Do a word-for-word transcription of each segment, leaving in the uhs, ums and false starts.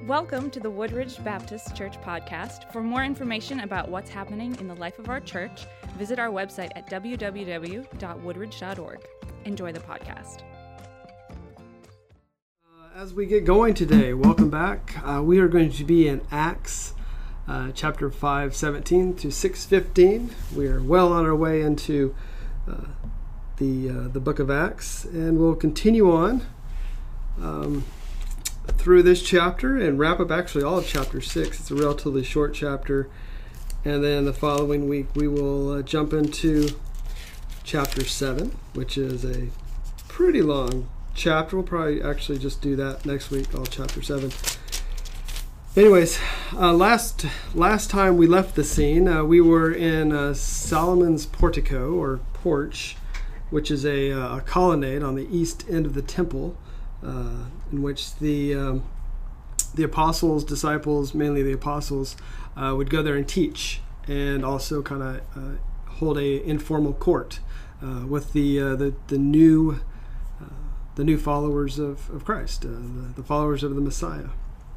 Welcome to the Woodridge Baptist Church podcast. For more information about what's happening in the life of our church, visit our website at w w w dot woodridge dot org. Enjoy the podcast. Uh, as we get going today, welcome back. Uh, we are going to be in Acts uh, chapter five, seventeen to six fifteen. We are well on our way into uh, the uh, the book of Acts, and we'll continue on um, through this chapter and wrap up actually all of chapter six. It's a relatively short chapter, and then the following week we will uh, jump into chapter seven, which is a pretty long chapter. We'll probably actually just do that next week, all chapter seven. Anyways, uh, last last time we left the scene, uh, we were in uh, Solomon's portico or porch, which is a, uh, a colonnade on the east end of the temple, uh, in which the um, the apostles, disciples, mainly the apostles, uh, would go there and teach, and also kind of uh, hold a informal court uh, with the uh, the the new uh, the new followers of of Christ, uh, the, the followers of the Messiah.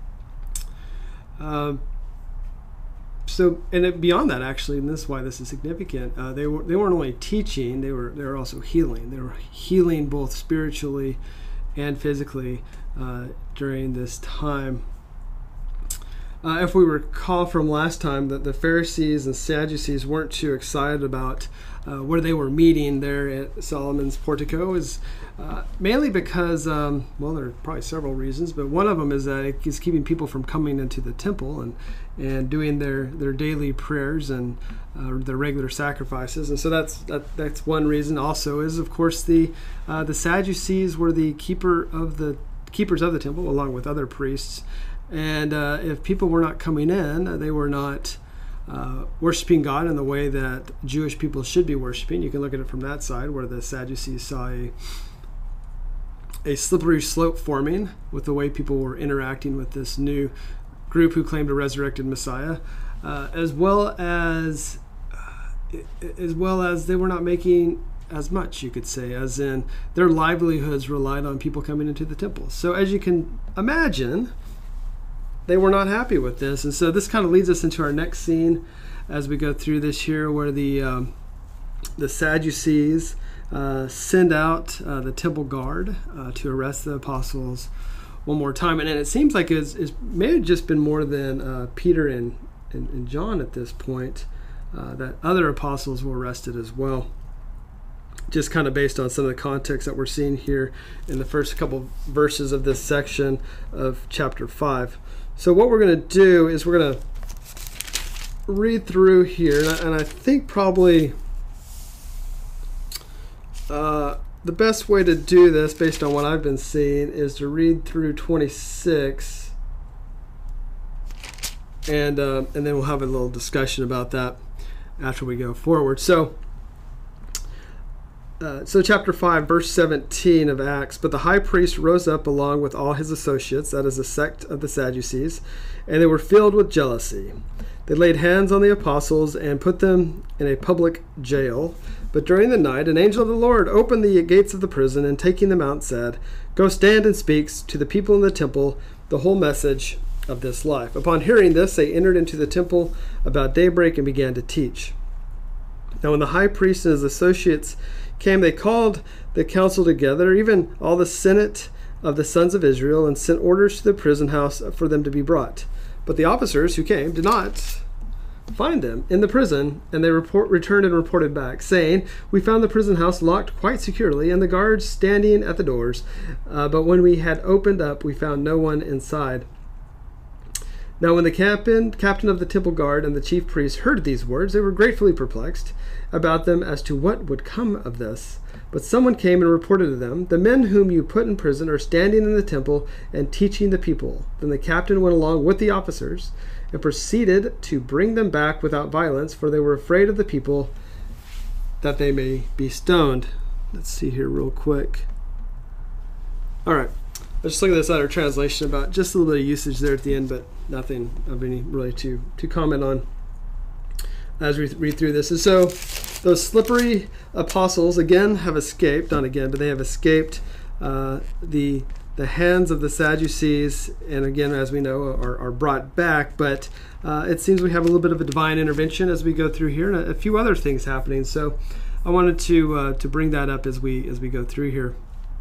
Uh, so, and it, beyond that, actually, and this is why this is significant. Uh, they were they weren't only teaching; they were they were also healing. They were healing both spiritually and physically uh, during this time. Uh, if we recall from last time, that the Pharisees and Sadducees weren't too excited about uh, where they were meeting there at Solomon's portico, is uh, mainly because, um, well, there are probably several reasons, but one of them is that it is keeping people from coming into the temple and and doing their, their daily prayers and uh, their regular sacrifices. And so that's that, that's one reason. Also is, of course, the uh, the Sadducees were the keeper of the keepers of the temple, along with other priests. And uh, if people were not coming in, they were not uh, worshiping God in the way that Jewish people should be worshiping. You can look at it from that side, where the Sadducees saw a, a slippery slope forming with the way people were interacting with this new group who claimed a resurrected Messiah, uh, as well as uh, as well as they were not making as much, you could say, as in their livelihoods relied on people coming into the temple. So as you can imagine, they were not happy with this. And so this kind of leads us into our next scene as we go through this here, where the um, the Sadducees uh, send out uh, the temple guard uh, to arrest the apostles one more time. And, and it seems like it's, it's may have just been more than uh, Peter and, and, and John at this point, uh, that other apostles were arrested as well, just kind of based on some of the context that we're seeing here in the first couple verses of this section of chapter five. So what we're going to do is we're going to read through here, and I, and I think probably uh, the best way to do this, based on what I've been seeing, is to read through twenty-six, and uh, and then we'll have a little discussion about that after we go forward. So. Uh, so chapter five, verse seventeen of Acts, but the high priest rose up along with all his associates, that is a sect of the Sadducees, and they were filled with jealousy. They laid hands on the apostles and put them in a public jail. But during the night, an angel of the Lord opened the gates of the prison, and taking them out said, "Go stand and speak to the people in the temple the whole message of this life." Upon hearing this, they entered into the temple about daybreak and began to teach. Now when the high priest and his associates came, they called the council together, even all the senate of the sons of Israel, and sent orders to the prison house for them to be brought. But the officers who came did not find them in the prison, and they report, returned and reported back, saying, "We found the prison house locked quite securely, and the guards standing at the doors. Uh, but when we had opened up, we found no one inside." Now when the captain, captain of the temple guard and the chief priests heard these words, they were gratefully perplexed about them as to what would come of this. But someone came and reported to them, "The men whom you put in prison are standing in the temple and teaching the people." Then the captain went along with the officers and proceeded to bring them back without violence, for they were afraid of the people, that they may be stoned. Let's see here real quick. All right. Let's just look at this other translation about just a little bit of usage there at the end, but nothing of any really to, to comment on as we read through this. And so those slippery apostles, again, have escaped, not again, but they have escaped uh, the the hands of the Sadducees, and again, as we know, are, are brought back. But uh, it seems we have a little bit of a divine intervention as we go through here, and a, a few other things happening. So I wanted to uh, to bring that up as we as we go through here.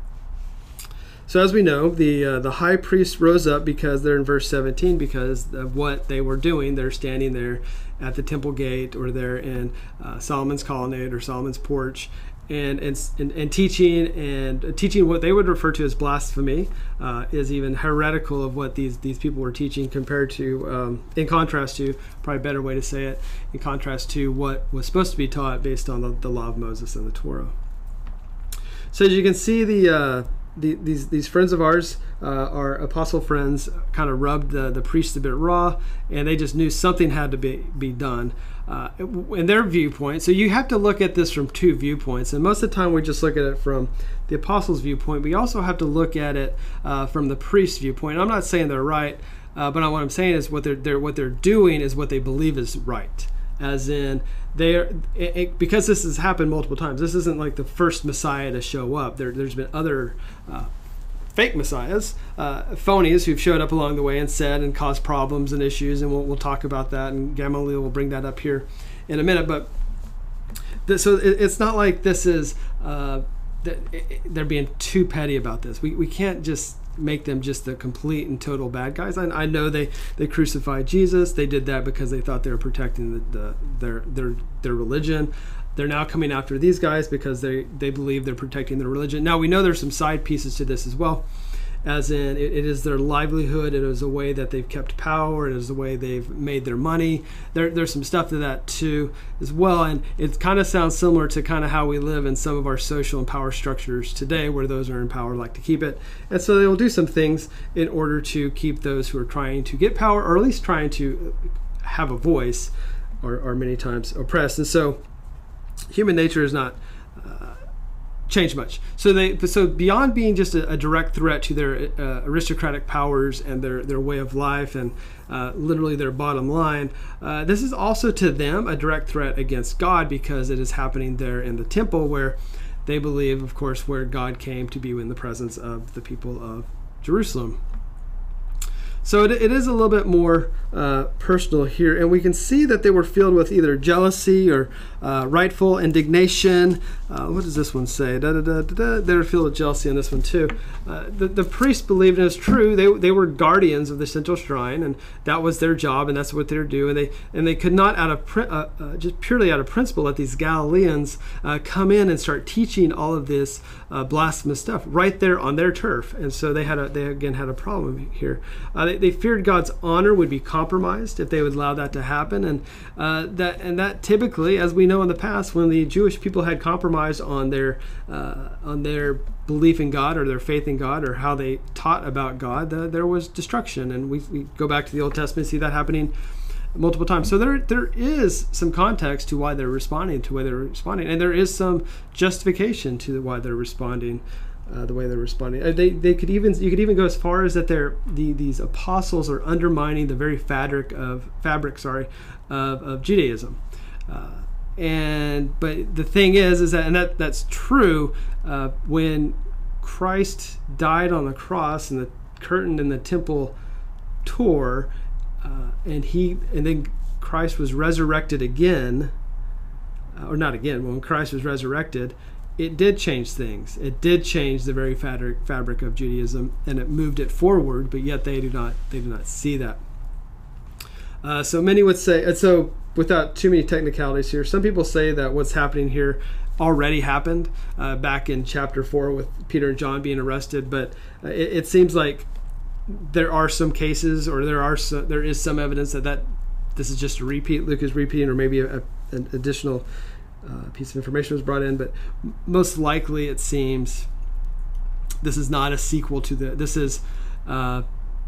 So as we know, the uh, the high priest rose up because they're in verse seventeen because of what they were doing. They're standing there at the temple gate, or they're in uh, Solomon's colonnade or Solomon's porch, and and, and and teaching and teaching what they would refer to as blasphemy, uh, is even heretical of what these these people were teaching compared to, um, in contrast to, probably a better way to say it, in contrast to what was supposed to be taught based on the, the law of Moses and the Torah. So as you can see, the uh, The, these these friends of ours, uh, our apostle friends, kind of rubbed the, the priests a bit raw, and they just knew something had to be, be done uh, in their viewpoint. So you have to look at this from two viewpoints, and most of the time we just look at it from the apostles' viewpoint. We also have to look at it uh, from the priest's viewpoint. I'm not saying they're right, uh, but what I'm saying is what they're, they're what they're doing is what they believe is right. As in, they're it, it, because this has happened multiple times. This isn't like the first Messiah to show up. There, there's been other uh, fake messiahs, uh, phonies who've showed up along the way and said and caused problems and issues, and we'll, we'll talk about that. And Gamaliel will bring that up here in a minute. But the, so it, it's not like this is uh, that it, they're being too petty about this. We we can't just make them just the complete and total bad guys. I, I know they, they crucified Jesus. They did that because they thought they were protecting the, the their their their religion. They're now coming after these guys because they, they believe they're protecting their religion. Now we know there's some side pieces to this as well, as in it, it is their livelihood. It is a way that they've kept power. It is the way they've made their money. There, there's some stuff to that too as well. And it kind of sounds similar to kind of how we live in some of our social and power structures today, where those who are in power like to keep it. And so they will do some things in order to keep those who are trying to get power, or at least trying to have a voice, or, or many times oppressed. And so human nature is not uh, changed much. So they, so beyond being just a, a direct threat to their uh, aristocratic powers and their, their way of life and uh, literally their bottom line, uh, this is also to them a direct threat against God, because it is happening there in the temple, where they believe, of course, where God came to be in the presence of the people of Jerusalem. So it, it is a little bit more uh, personal here, and we can see that they were filled with either jealousy or uh, rightful indignation. Uh, what does this one say? Da, da, da, da, da. They were filled with jealousy on this one too. Uh, the, the priests believed, and it's true, they they were guardians of the central shrine, and that was their job, and that's what they were doing. And they and they could not, out of uh, uh, just purely out of principle, let these Galileans uh, come in and start teaching all of this uh, blasphemous stuff right there on their turf. And so they had a they again had a problem here. Uh, they, they feared God's honor would be compromised if they would allow that to happen, and uh, that and that typically, as we know in the past, when the Jewish people had compromised on their uh, on their belief in God or their faith in God or how they taught about God, uh, there was destruction. And we, we go back to the Old Testament and see that happening multiple times. So there there is some context to why they're responding to why they're responding, and there is some justification to why they're responding uh, the way they're responding. Uh, they they could even you could even go as far as that they're the these apostles are undermining the very fabric of fabric sorry of, of Judaism. Uh, and but the thing is is that and that that's true uh, when Christ died on the cross and the curtain in the temple tore, uh, and he and then Christ was resurrected again, uh, or not again. When Christ was resurrected, it did change things. It did change the very fabric fabric of Judaism, and it moved it forward. But yet they do not they do not see that. Uh, so many would say, and so without too many technicalities here, some people say that what's happening here already happened uh, back in chapter four with Peter and John being arrested. But uh, it, it seems like there are some cases, or there are some, there is some evidence that, that this is just a repeat. Luke is repeating, or maybe a, a, an additional uh, piece of information was brought in. But most likely, it seems this is not a sequel to the. This is. Uh,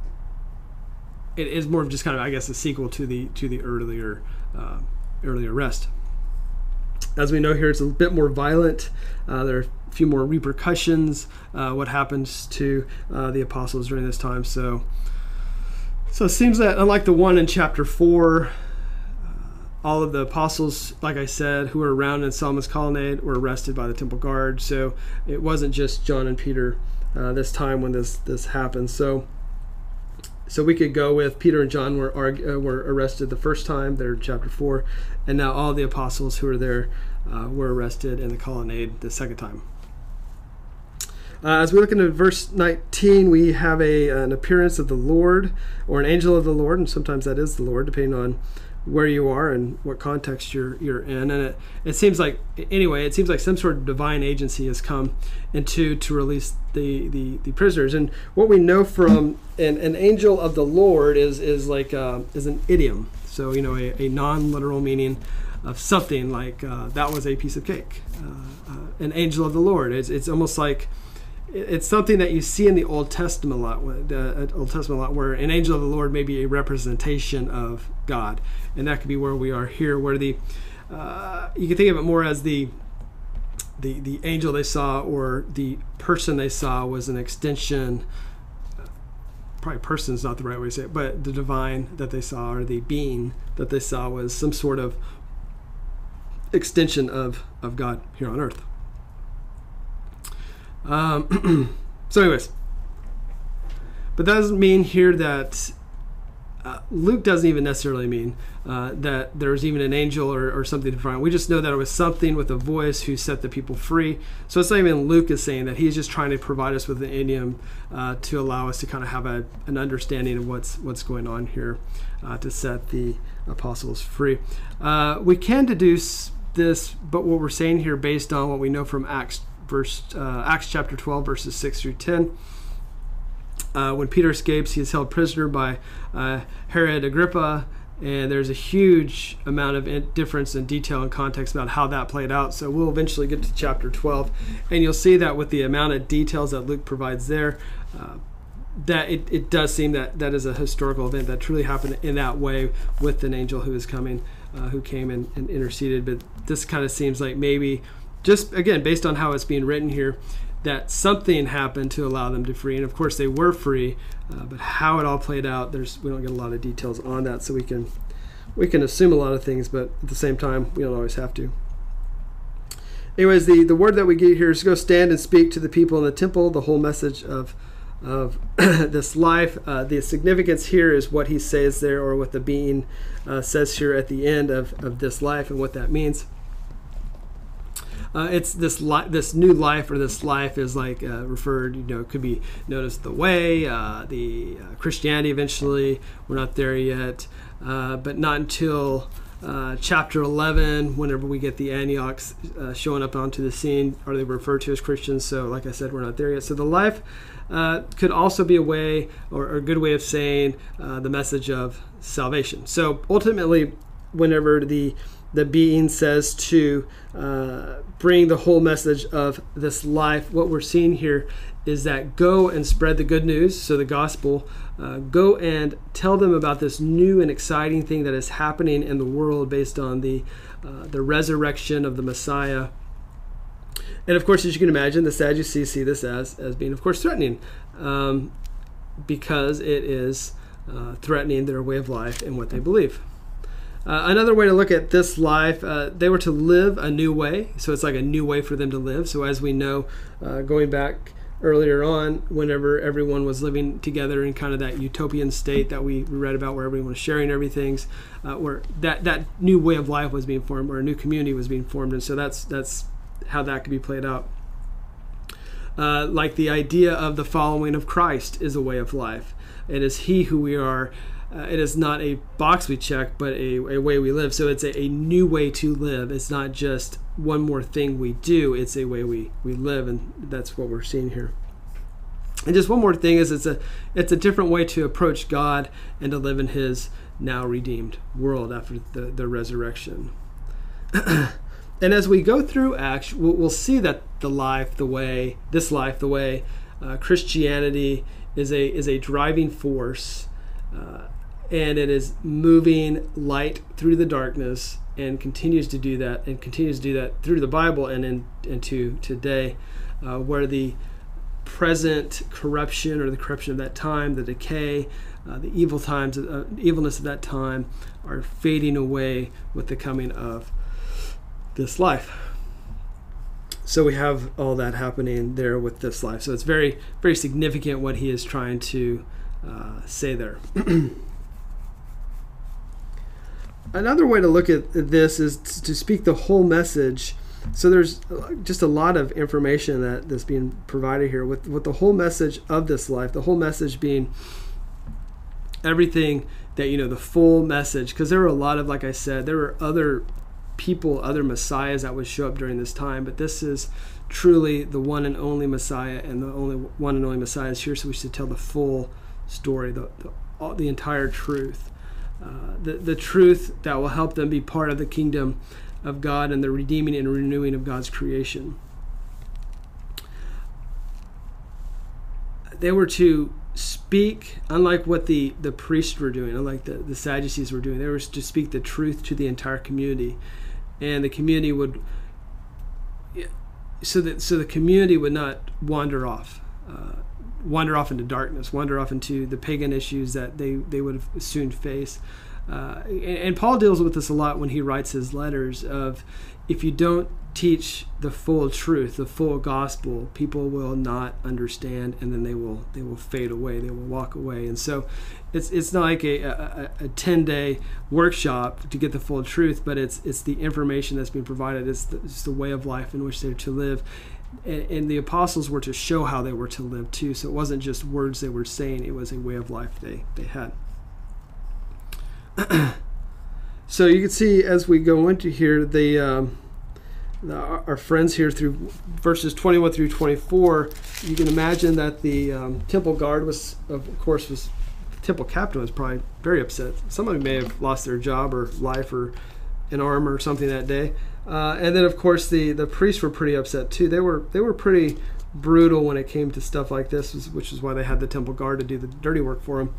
It is more of just kind of, I guess, a sequel to the to the earlier uh, earlier arrest. As we know here, it's a bit more violent. Uh, there are a few more repercussions. Uh, what happens to uh, the apostles during this time? So, so it seems that unlike the one in chapter four, uh, all of the apostles, like I said, who were around in Solomon's colonnade, were arrested by the temple guard. So it wasn't just John and Peter uh, this time when this this happened. So so we could go with Peter and John were argue, uh, were arrested the first time. They're in chapter four, and now all the apostles who were there uh, were arrested in the colonnade the second time. Uh, as we look into verse nineteen, we have a an appearance of the Lord, or an angel of the Lord, and sometimes that is the Lord, depending on where you are and what context you're you're in. And it, it seems like, anyway, it seems like some sort of divine agency has come into to release the, the, the prisoners. And what we know from an, an angel of the Lord is is like uh, is an idiom. So, you know, a, a non-literal meaning of something like uh, that was a piece of cake. Uh, uh, an angel of the Lord. It's it's almost like it's something that you see in the Old Testament a lot. Uh, Old Testament a lot, where an angel of the Lord may be a representation of God, and that could be where we are here, where the uh, you can think of it more as the the the angel they saw, or the person they saw was an extension. Probably person is not the right way to say it, but the divine that they saw, or the being that they saw, was some sort of extension of of God here on earth. Um, so anyways, but that doesn't mean here that uh, Luke doesn't even necessarily mean uh, that there's even an angel or, or something different. We just know that it was something with a voice who set the people free. So it's not even Luke is saying that. He's just trying to provide us with an idiom uh, to allow us to kind of have a, an understanding of what's what's going on here uh, to set the apostles free. Uh, we can deduce this, but what we're saying here based on what we know from Acts Verse uh, Acts chapter twelve, verses six through ten. Uh, when Peter escapes, he is held prisoner by uh, Herod Agrippa, and there's a huge amount of in- difference in detail and context about how that played out. So we'll eventually get to chapter twelve, and you'll see that with the amount of details that Luke provides there, uh, that it, it does seem that that is a historical event that truly happened in that way with an angel who is coming, uh, who came and, and interceded. But this kind of seems like maybe, just again, based on how it's being written here, that something happened to allow them to free. And of course they were free, uh, but how it all played out, there's we don't get a lot of details on that, so we can we can assume a lot of things, but at the same time we don't always have to. Anyways, the, the word that we get here is go stand and speak to the people in the temple, the whole message of of this life. Uh, the significance here is what he says there, or what the being uh, says here at the end of, of this life, and what that means. Uh, it's this li- this new life, or this life is like uh, referred, you know, it could be known as the way, uh, the uh, Christianity eventually. We're not there yet, uh, but not until uh, chapter eleven, whenever we get the Antiochs uh, showing up onto the scene, are they referred to as Christians. So like I said, we're not there yet. So the life uh, could also be a way, or, or a good way of saying uh, the message of salvation. So ultimately, whenever the the being says to uh, bring the whole message of this life, what we're seeing here is that go and spread the good news, so the gospel, uh, go and tell them about this new and exciting thing that is happening in the world based on the uh, the resurrection of the Messiah. And of course, as you can imagine, the Sadducees see this as, as being, of course, threatening, um, because it is uh, threatening their way of life and what they believe. Uh, another way to look at this life, uh, they were to live a new way. So it's like a new way for them to live. So as we know, uh, going back earlier on, whenever everyone was living together in kind of that utopian state that we read about, where everyone was sharing everything, uh, where that, that new way of life was being formed, or a new community was being formed. And so that's that's how that could be played out. Uh, like the idea of the following of Christ is a way of life. It is he who we are. Uh, it is not a box we check, but a, a way we live. So it's a, a new way to live. It's not just one more thing we do. It's a way we, we live, and that's what we're seeing here. And just one more thing is it's a it's a different way to approach God and to live in his now redeemed world after the, the resurrection. And as we go through Acts, we'll, we'll see that the life, the way, this life, the way, uh, Christianity is a is a driving force. Uh, And it is moving light through the darkness, and continues to do that, and continues to do that through the Bible and in, into today, uh, where the present corruption, or the corruption of that time, the decay, uh, the evil times, uh, evilness of that time, are fading away with the coming of this life. so we have all that happening there with this life. So it's very, very significant what he is trying to uh, say there. Another way to look at this is to speak the whole message. So there's just a lot of information that, that's being provided here with, with the whole message of this life, the whole message being everything that, you know, the full message. Because there were a lot of, like I said, there were other people, other messiahs that would show up during this time, but this is truly the one and only Messiah, and the only one and only Messiah is here, so we should tell the full story, the the, all, the entire truth. Uh, the, the truth that will help them be part of the kingdom of God and the redeeming and renewing of God's creation. They were to speak, unlike what the, the priests were doing, unlike the, the Sadducees were doing, they were to speak the truth to the entire community. And the community would, so that so the community would not wander off, uh, wander off into darkness, wander off into the pagan issues that they, they would soon face. Uh, and, and Paul deals with this a lot when he writes his letters of, if you don't teach the full truth, the full gospel, people will not understand, and then they will they will fade away, they will walk away. And so it's it's not like a, a, a ten-day workshop to get the full truth, but it's it's the information that's being provided. It's the, it's the way of life in which they're to live. And, and the apostles were to show how they were to live too. So it wasn't just words they were saying, it was a way of life they, they had. So you can see as we go into here, the, um, the our friends here through verses twenty-one through twenty-four, you can imagine that the um, temple guard was, of course, was temple captain was probably very upset. Somebody may have lost their job or life or an arm or something that day. Uh, and then, of course, the, the priests were pretty upset too. They were they were pretty brutal when it came to stuff like this, which is why they had the temple guard to do the dirty work for them.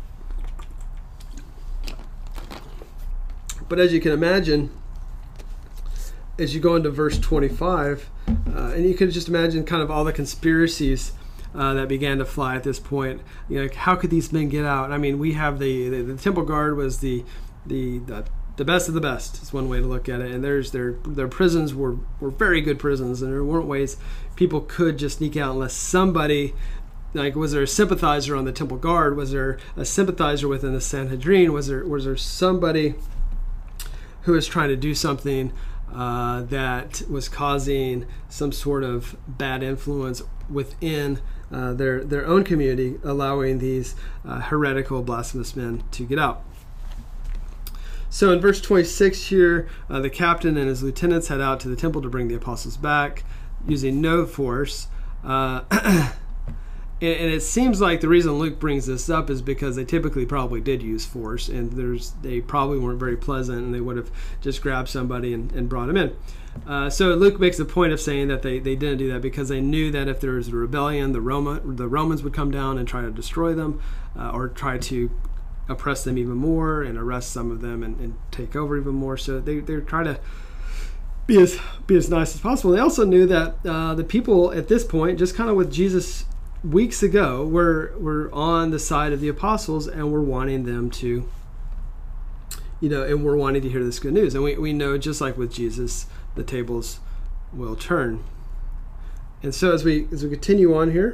But as you can imagine, as you go into verse twenty-five, uh, and you can just imagine kind of all the conspiracies uh, that began to fly at this point. You know, like, how could these men get out? I mean, we have the the, the temple guard was the the, the the best of the best. Is one way to look at it. And there's their their prisons were were very good prisons, and there weren't ways people could just sneak out unless somebody. Like, was there a sympathizer on the temple guard? Was there a sympathizer within the Sanhedrin? Was there was there somebody who was trying to do something uh, that was causing some sort of bad influence within uh, their their own community, allowing these uh, heretical, blasphemous men to get out? So in verse twenty-six here, uh, the captain and his lieutenants head out to the temple to bring the apostles back, using no force. Uh, and, and it seems like the reason Luke brings this up is because they typically probably did use force, and there's they probably weren't very pleasant, and they would have just grabbed somebody and, and brought him in. Uh, so Luke makes a point of saying that they, they didn't do that because they knew that if there was a rebellion, the Roma, the Romans would come down and try to destroy them, uh, or try to oppress them even more and arrest some of them and, and take over even more. So they they try to be as be as nice as possible. They also knew that uh, the people at this point, just kind of with Jesus weeks ago, were were on the side of the apostles and were wanting them to, you know, and we're wanting to hear this good news. And we, we know, just like with Jesus, the tables will turn. And so as we as we continue on here,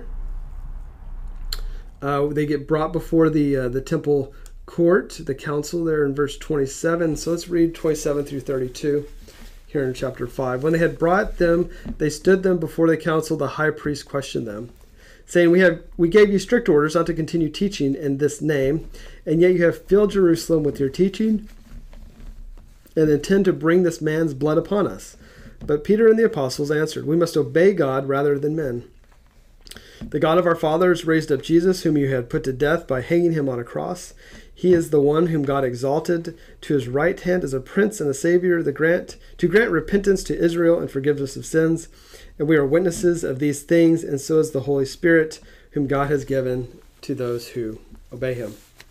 uh, they get brought before the uh, the temple court, the council there in verse twenty-seven. So let's read twenty-seven through thirty-two here in chapter five. When they had brought them, they stood them before the council. The high priest questioned them, saying, we have we gave you strict orders not to continue teaching in this name, and yet you have filled Jerusalem with your teaching and intend to bring this man's blood upon us. But Peter and the apostles answered, we must obey God rather than men. The God of our fathers raised up Jesus, whom you had put to death by hanging him on a cross. He is the one whom God exalted to his right hand as a prince and a savior, the grant to grant repentance to Israel and forgiveness of sins. And we are witnesses of these things, and so is the Holy Spirit, whom God has given to those who obey him.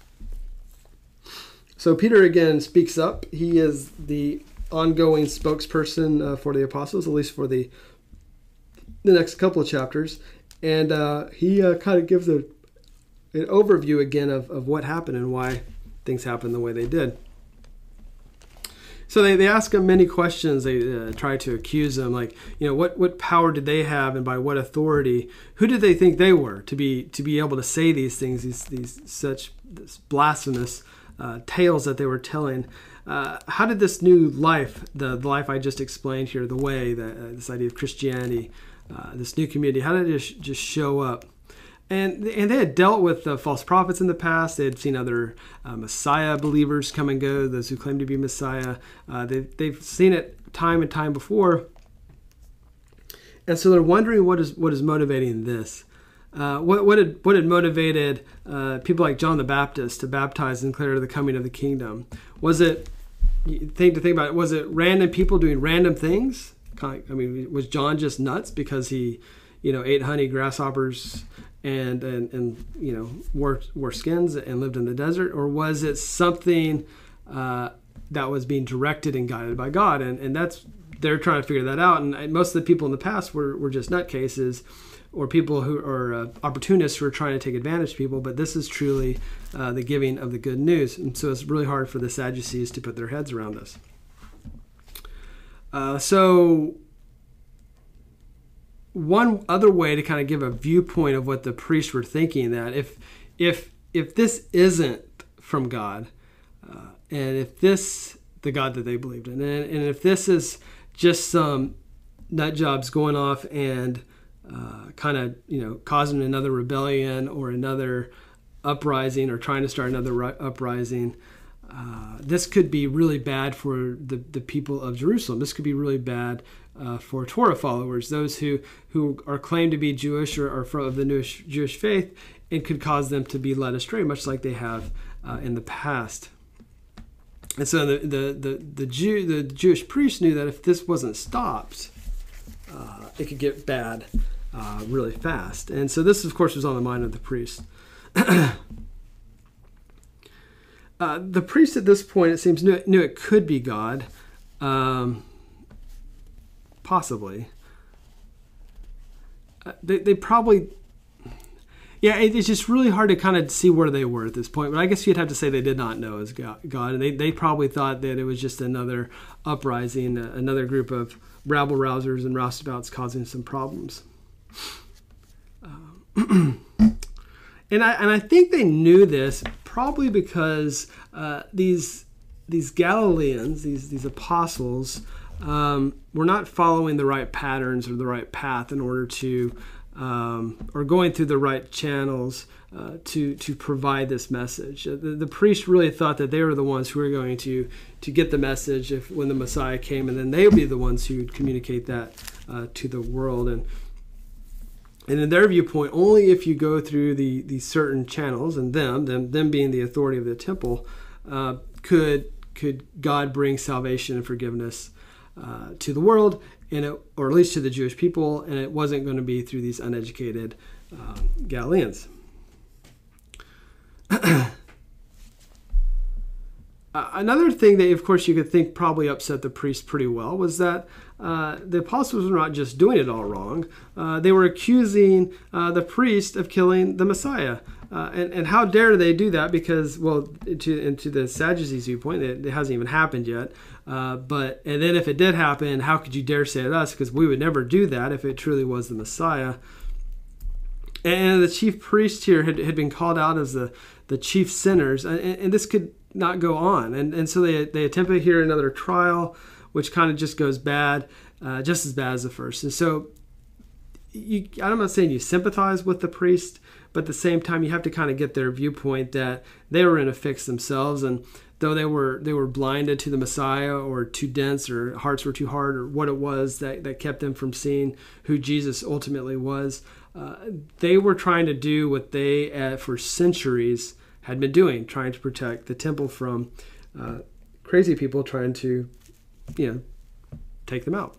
So Peter again speaks up. He is the ongoing spokesperson uh, for the apostles, at least for the the next couple of chapters. And uh, he uh, kind of gives a, an overview again of, of what happened and why things happened the way they did. So they, they ask him many questions. They uh, try to accuse him, like, you know, what, what power did they have, and by what authority? Who did they think they were to be to be able to say these things, these these such this blasphemous uh, tales that they were telling? Uh, how did this new life, the, the life I just explained here, the way, the, uh, this idea of Christianity, uh, this new community, how did it just, just show up? And and they had dealt with uh, false prophets in the past. They had seen other uh, Messiah believers come and go, those who claim to be Messiah. Uh, they, they've seen it time and time before. And so they're wondering what is what is motivating this. Uh, what what had what had motivated uh, people like John the Baptist to baptize and declare the coming of the kingdom? Was it, think to think about it, was it random people doing random things? I mean, was John just nuts because he, you know, ate honey, grasshoppers, and and, and you know, wore wore skins and lived in the desert? Or was it something uh, that was being directed and guided by God? And and that's, they're trying to figure that out. And most of the people in the past were were just nutcases, or people who are uh, opportunists who are trying to take advantage of people. But this is truly uh, the giving of the good news. And so it's really hard for the Sadducees to put their heads around this. Uh, so one other way to kind of give a viewpoint of what the priests were thinking, that if if if this isn't from God, uh, and if this, the God that they believed in, and, and if this is just some nut jobs going off and uh, kind of, you know, causing another rebellion or another uprising, or trying to start another ri- uprising, uh, this could be really bad for the, the people of Jerusalem. This could be really bad uh, for Torah followers, those who, who are claimed to be Jewish or are of the Jewish, Jewish faith, and could cause them to be led astray, much like they have uh, in the past. And so the the the the, Jew, the Jewish priests knew that if this wasn't stopped, uh, it could get bad uh, really fast. And so this, of course, was on the mind of the priests. uh, the priests at this point, it seems, knew, knew it could be God, um, possibly. Uh, they they probably. Yeah, it's just really hard to kind of see where they were at this point. But I guess you'd have to say they did not know as God. And they, they probably thought that it was just another uprising, another group of rabble-rousers and roustabouts causing some problems. Um, and I and I think they knew this probably because uh, these these Galileans, these these apostles, um, were not following the right patterns or the right path in order to Um, or going through the right channels uh, to to provide this message. The, the priests really thought that they were the ones who were going to to get the message if when the Messiah came, and then they would be the ones who would communicate that uh, to the world. And and in their viewpoint, only if you go through the these certain channels, and them them them being the authority of the temple, uh, could could God bring salvation and forgiveness uh, to the world. And it, or at least to the Jewish people, and it wasn't going to be through these uneducated uh, Galileans. uh, another thing that, of course, you could think probably upset the priests pretty well was that uh, the apostles were not just doing it all wrong. Uh, they were accusing uh, the priest of killing the Messiah. Uh, and, and how dare they do that? Because, well, to, into the Sadducees' viewpoint, it, it hasn't even happened yet. Uh, but and then if it did happen, how could you dare say it us? Because we would never do that if it truly was the Messiah. And the chief priest here had, had been called out as the, the chief sinners, and, and this could not go on. And and so they they attempted here another trial, which kind of just goes bad, uh, just as bad as the first. And so you, I'm not saying you sympathize with the priest, but at the same time you have to kind of get their viewpoint that they were in a fix themselves, and though they were they were blinded to the Messiah, or too dense, or hearts were too hard, or what it was that, that kept them from seeing who Jesus ultimately was, uh, they were trying to do what they, uh, for centuries, had been doing, trying to protect the temple from uh, crazy people trying to, you know, take them out.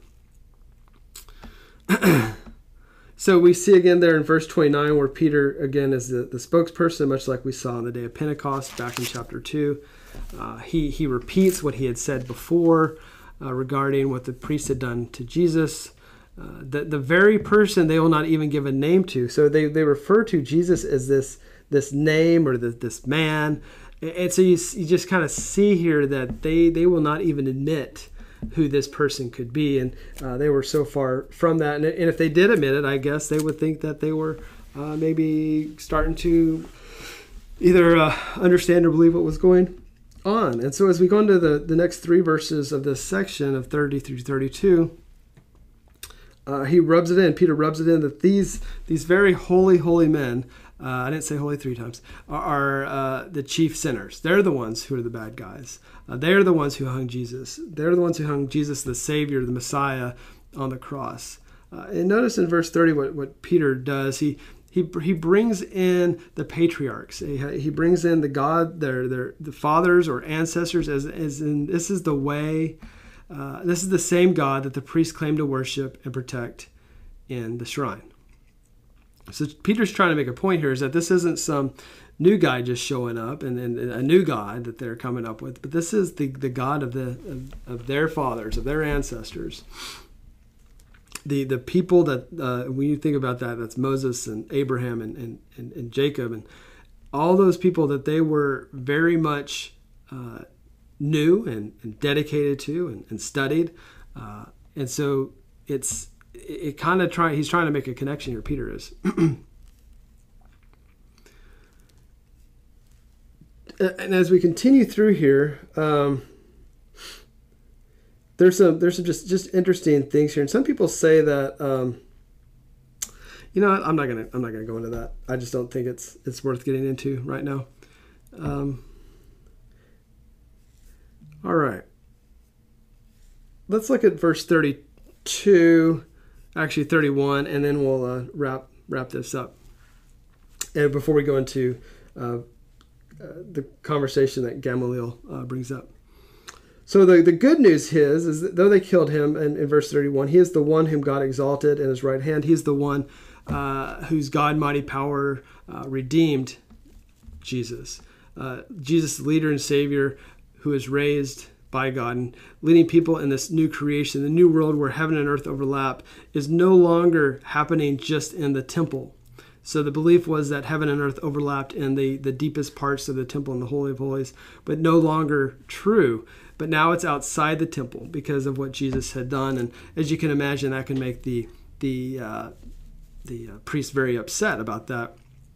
So we see again there in verse twenty-nine where Peter, again, is the, the spokesperson, much like we saw on the day of Pentecost back in chapter two. Uh, he, he repeats what he had said before uh, regarding what the priests had done to Jesus. Uh, the, the very person they will not even give a name to. So they, they refer to Jesus as this, this name or the, this man. And so you, you just kind of see here that they, they will not even admit who this person could be. And uh, they were so far from that. And, and if they did admit it, I guess they would think that they were uh, maybe starting to either uh, understand or believe what was going on. And so as we go into the, the next three verses of this section of thirty through thirty-two, uh, he rubs it in, Peter rubs it in that these, these very holy, holy men, Uh, I didn't say holy three times, are, are uh, the chief sinners. They're the ones who are the bad guys. Uh, they're the ones who hung Jesus. They're the ones who hung Jesus, the Savior, the Messiah, on the cross. Uh, and notice in verse thirty what, what Peter does. He he he brings in the patriarchs. He, he brings in the God, their their the fathers or ancestors, as as in this is the way. Uh, this is the same God that the priests claim to worship and protect in the shrine. So Peter's trying to make a point here is that this isn't some new guy just showing up and, and a new God that they're coming up with, but this is the, the God of the of, of their fathers, of their ancestors. The the people that, uh, when you think about that, that's Moses and Abraham and, and, and, and Jacob and all those people that they were very much uh, knew and, and dedicated to and, and studied. Uh, and so it's It, it kind of try. He's trying to make a connection here. Peter is, and as we continue through here, um, there's some there's some just just interesting things here. And some people say that, um, you know, I'm not gonna I'm not gonna go into that. I just don't think it's it's worth getting into right now. Um, all right, let's look at verse thirty-two. Actually thirty-one, and then we'll uh, wrap wrap this up. And before we go into uh, uh, the conversation that Gamaliel uh, brings up. So the, the good news is, is that though they killed him, and in verse thirty-one, he is the one whom God exalted in his right hand. He's the one uh, whose God mighty power uh, redeemed Jesus. Uh, Jesus, the leader and Savior, who is raised by God and leading people in this new creation, the new world where heaven and earth overlap, is no longer happening just in the temple. So the belief was that heaven and earth overlapped in the, the deepest parts of the temple and the Holy of Holies, but no longer true. But now it's outside the temple because of what Jesus had done. And as you can imagine, that can make the, the, uh, the uh, priest very upset about that.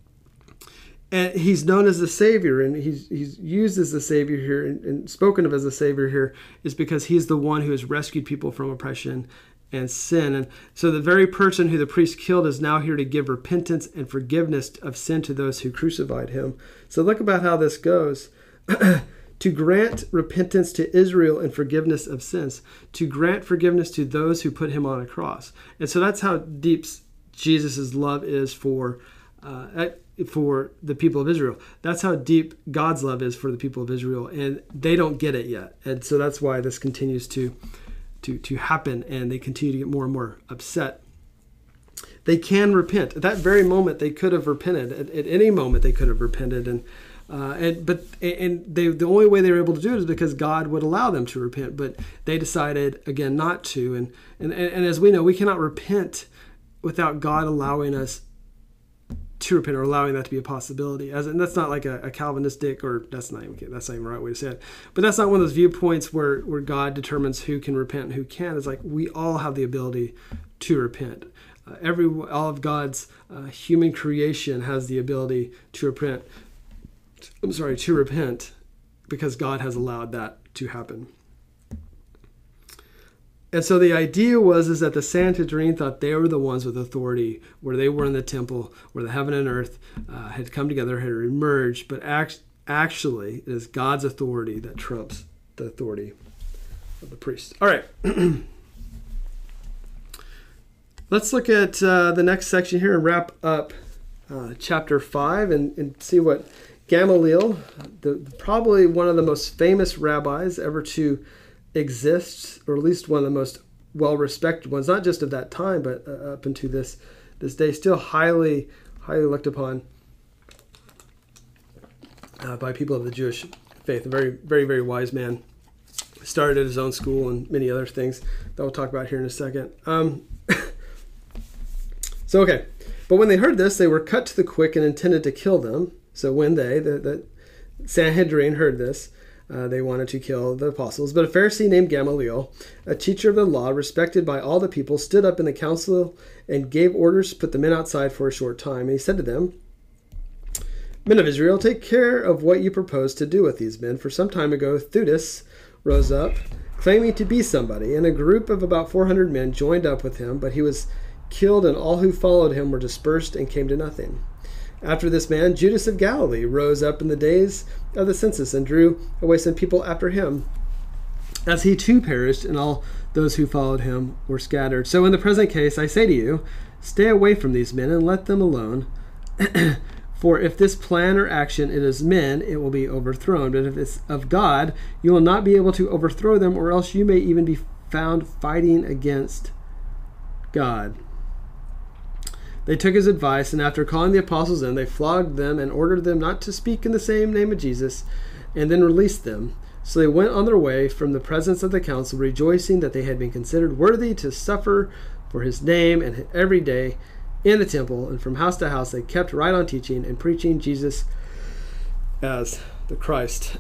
And he's known as the Savior, and he's he's used as the Savior here, and, and spoken of as the Savior here, is because he's the one who has rescued people from oppression and sin. And so the very person who the priest killed is now here to give repentance and forgiveness of sin to those who crucified him. So look about how this goes. To grant repentance to Israel and forgiveness of sins. To grant forgiveness to those who put him on a cross. And so that's how deep Jesus' love is for uh, for the people of Israel. That's how deep God's love is for the people of Israel, and they don't get it yet. And so that's why this continues to to to happen, and they continue to get more and more upset. They can repent. At that very moment, they could have repented. At, at any moment, they could have repented, and uh, and but and they the only way they were able to do it is because God would allow them to repent. But they decided again not to, and and and as we know, we cannot repent without God allowing us to repent or allowing that to be a possibility. As and that's not like a, a Calvinistic, or that's not even that's not even the right way to say it. But that's not one of those viewpoints where where God determines who can repent and who can't. It's like we all have the ability to repent. Uh, every all of God's uh, human creation has the ability to repent. I'm sorry, to repent, because God has allowed that to happen. And so the idea was is that the Sanhedrin thought they were the ones with authority, where they were in the temple, where the heaven and earth uh, had come together, had emerged. But act- actually, it is God's authority that trumps the authority of the priest. All right. Let's look at uh, the next section here and wrap up uh, chapter five and, and see what Gamaliel, the, probably one of the most famous rabbis ever to exists, or at least one of the most well-respected ones, not just of that time, but uh, up into this this day, still highly, highly looked upon uh, by people of the Jewish faith. A very, very, very wise man. Started his own school and many other things that we'll talk about here in a second. Um, so, okay. But when they heard this, they were cut to the quick and intended to kill them. So when they, the, the Sanhedrin, heard this, uh, they wanted to kill the apostles. But a Pharisee named Gamaliel, a teacher of the law, respected by all the people, stood up in the council and gave orders to put the men outside for a short time. And he said to them, "Men of Israel, take care of what you propose to do with these men. For some time ago, Theudas rose up, claiming to be somebody, and a group of about four hundred men joined up with him, but he was killed, and all who followed him were dispersed and came to nothing. After this man, Judas of Galilee rose up in the days of the census and drew away some people after him, as he too perished, and all those who followed him were scattered. So in the present case, I say to you, stay away from these men and let them alone. For if this plan or action it is men, it will be overthrown. But if it's of God, you will not be able to overthrow them, or else you may even be found fighting against God." They took his advice, and after calling the apostles in, they flogged them and ordered them not to speak in the same name of Jesus, and then released them. So they went on their way from the presence of the council, rejoicing that they had been considered worthy to suffer for his name, and every day in the temple and from house to house they kept right on teaching and preaching Jesus as the Christ.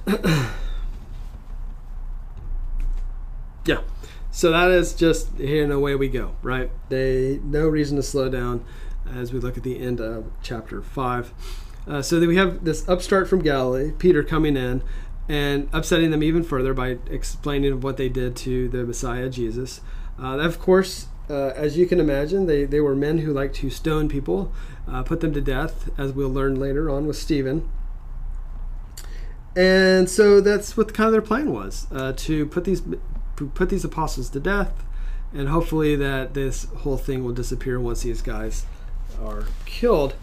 Yeah, so that is just here and away we go, right? They no reason to slow down as we look at the end of chapter five. Uh, so that we have this upstart from Galilee, Peter, coming in and upsetting them even further by explaining what they did to the Messiah, Jesus. Uh, of course, Uh, as you can imagine, they, they were men who liked to stone people, uh, put them to death, as we'll learn later on with Stephen. And so that's what kind of their plan was, uh, to put these put these apostles to death, and hopefully that this whole thing will disappear once these guys are killed.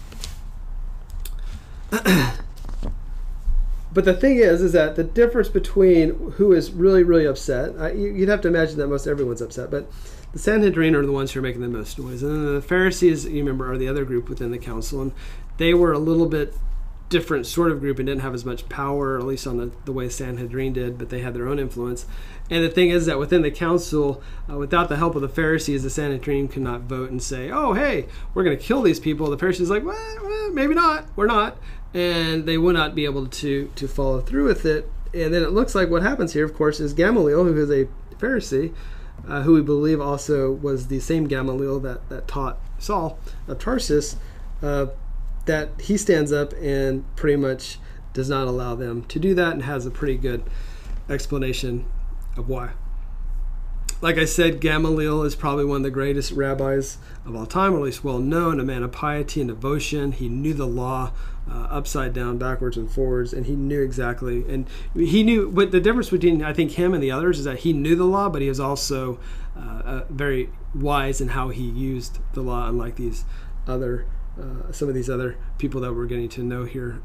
But the thing is, is that the difference between who is really, really upset, uh, you, you'd have to imagine that most everyone's upset, but the Sanhedrin are the ones who are making the most noise. And then the Pharisees, you remember, are the other group within the council. And they were a little bit different sort of group and didn't have as much power, at least on the, the way Sanhedrin did, but they had their own influence. And the thing is that within the council, uh, without the help of the Pharisees, the Sanhedrin could not vote and say, oh, hey, we're going to kill these people. The Pharisees are like, well, well, maybe not. We're not. And they would not be able to, to follow through with it. And then it looks like what happens here, of course, is Gamaliel, who is a Pharisee, Uh, who we believe also was the same Gamaliel that, that taught Saul of Tarsus, uh, that he stands up and pretty much does not allow them to do that and has a pretty good explanation of why. Like I said, Gamaliel is probably one of the greatest rabbis of all time, or at least well known, a man of piety and devotion. He knew the law uh, upside down, backwards and forwards, and he knew exactly. And he knew, but the difference between, I think, him and the others is that he knew the law, but he was also uh, uh, very wise in how he used the law, unlike these other, uh, some of these other people that we're getting to know here.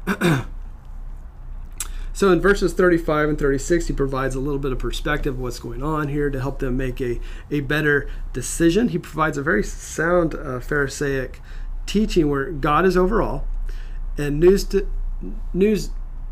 So in verses thirty-five and thirty-six, he provides a little bit of perspective of what's going on here to help them make a, a better decision. He provides a very sound uh, Pharisaic teaching where God is over all, and news to, news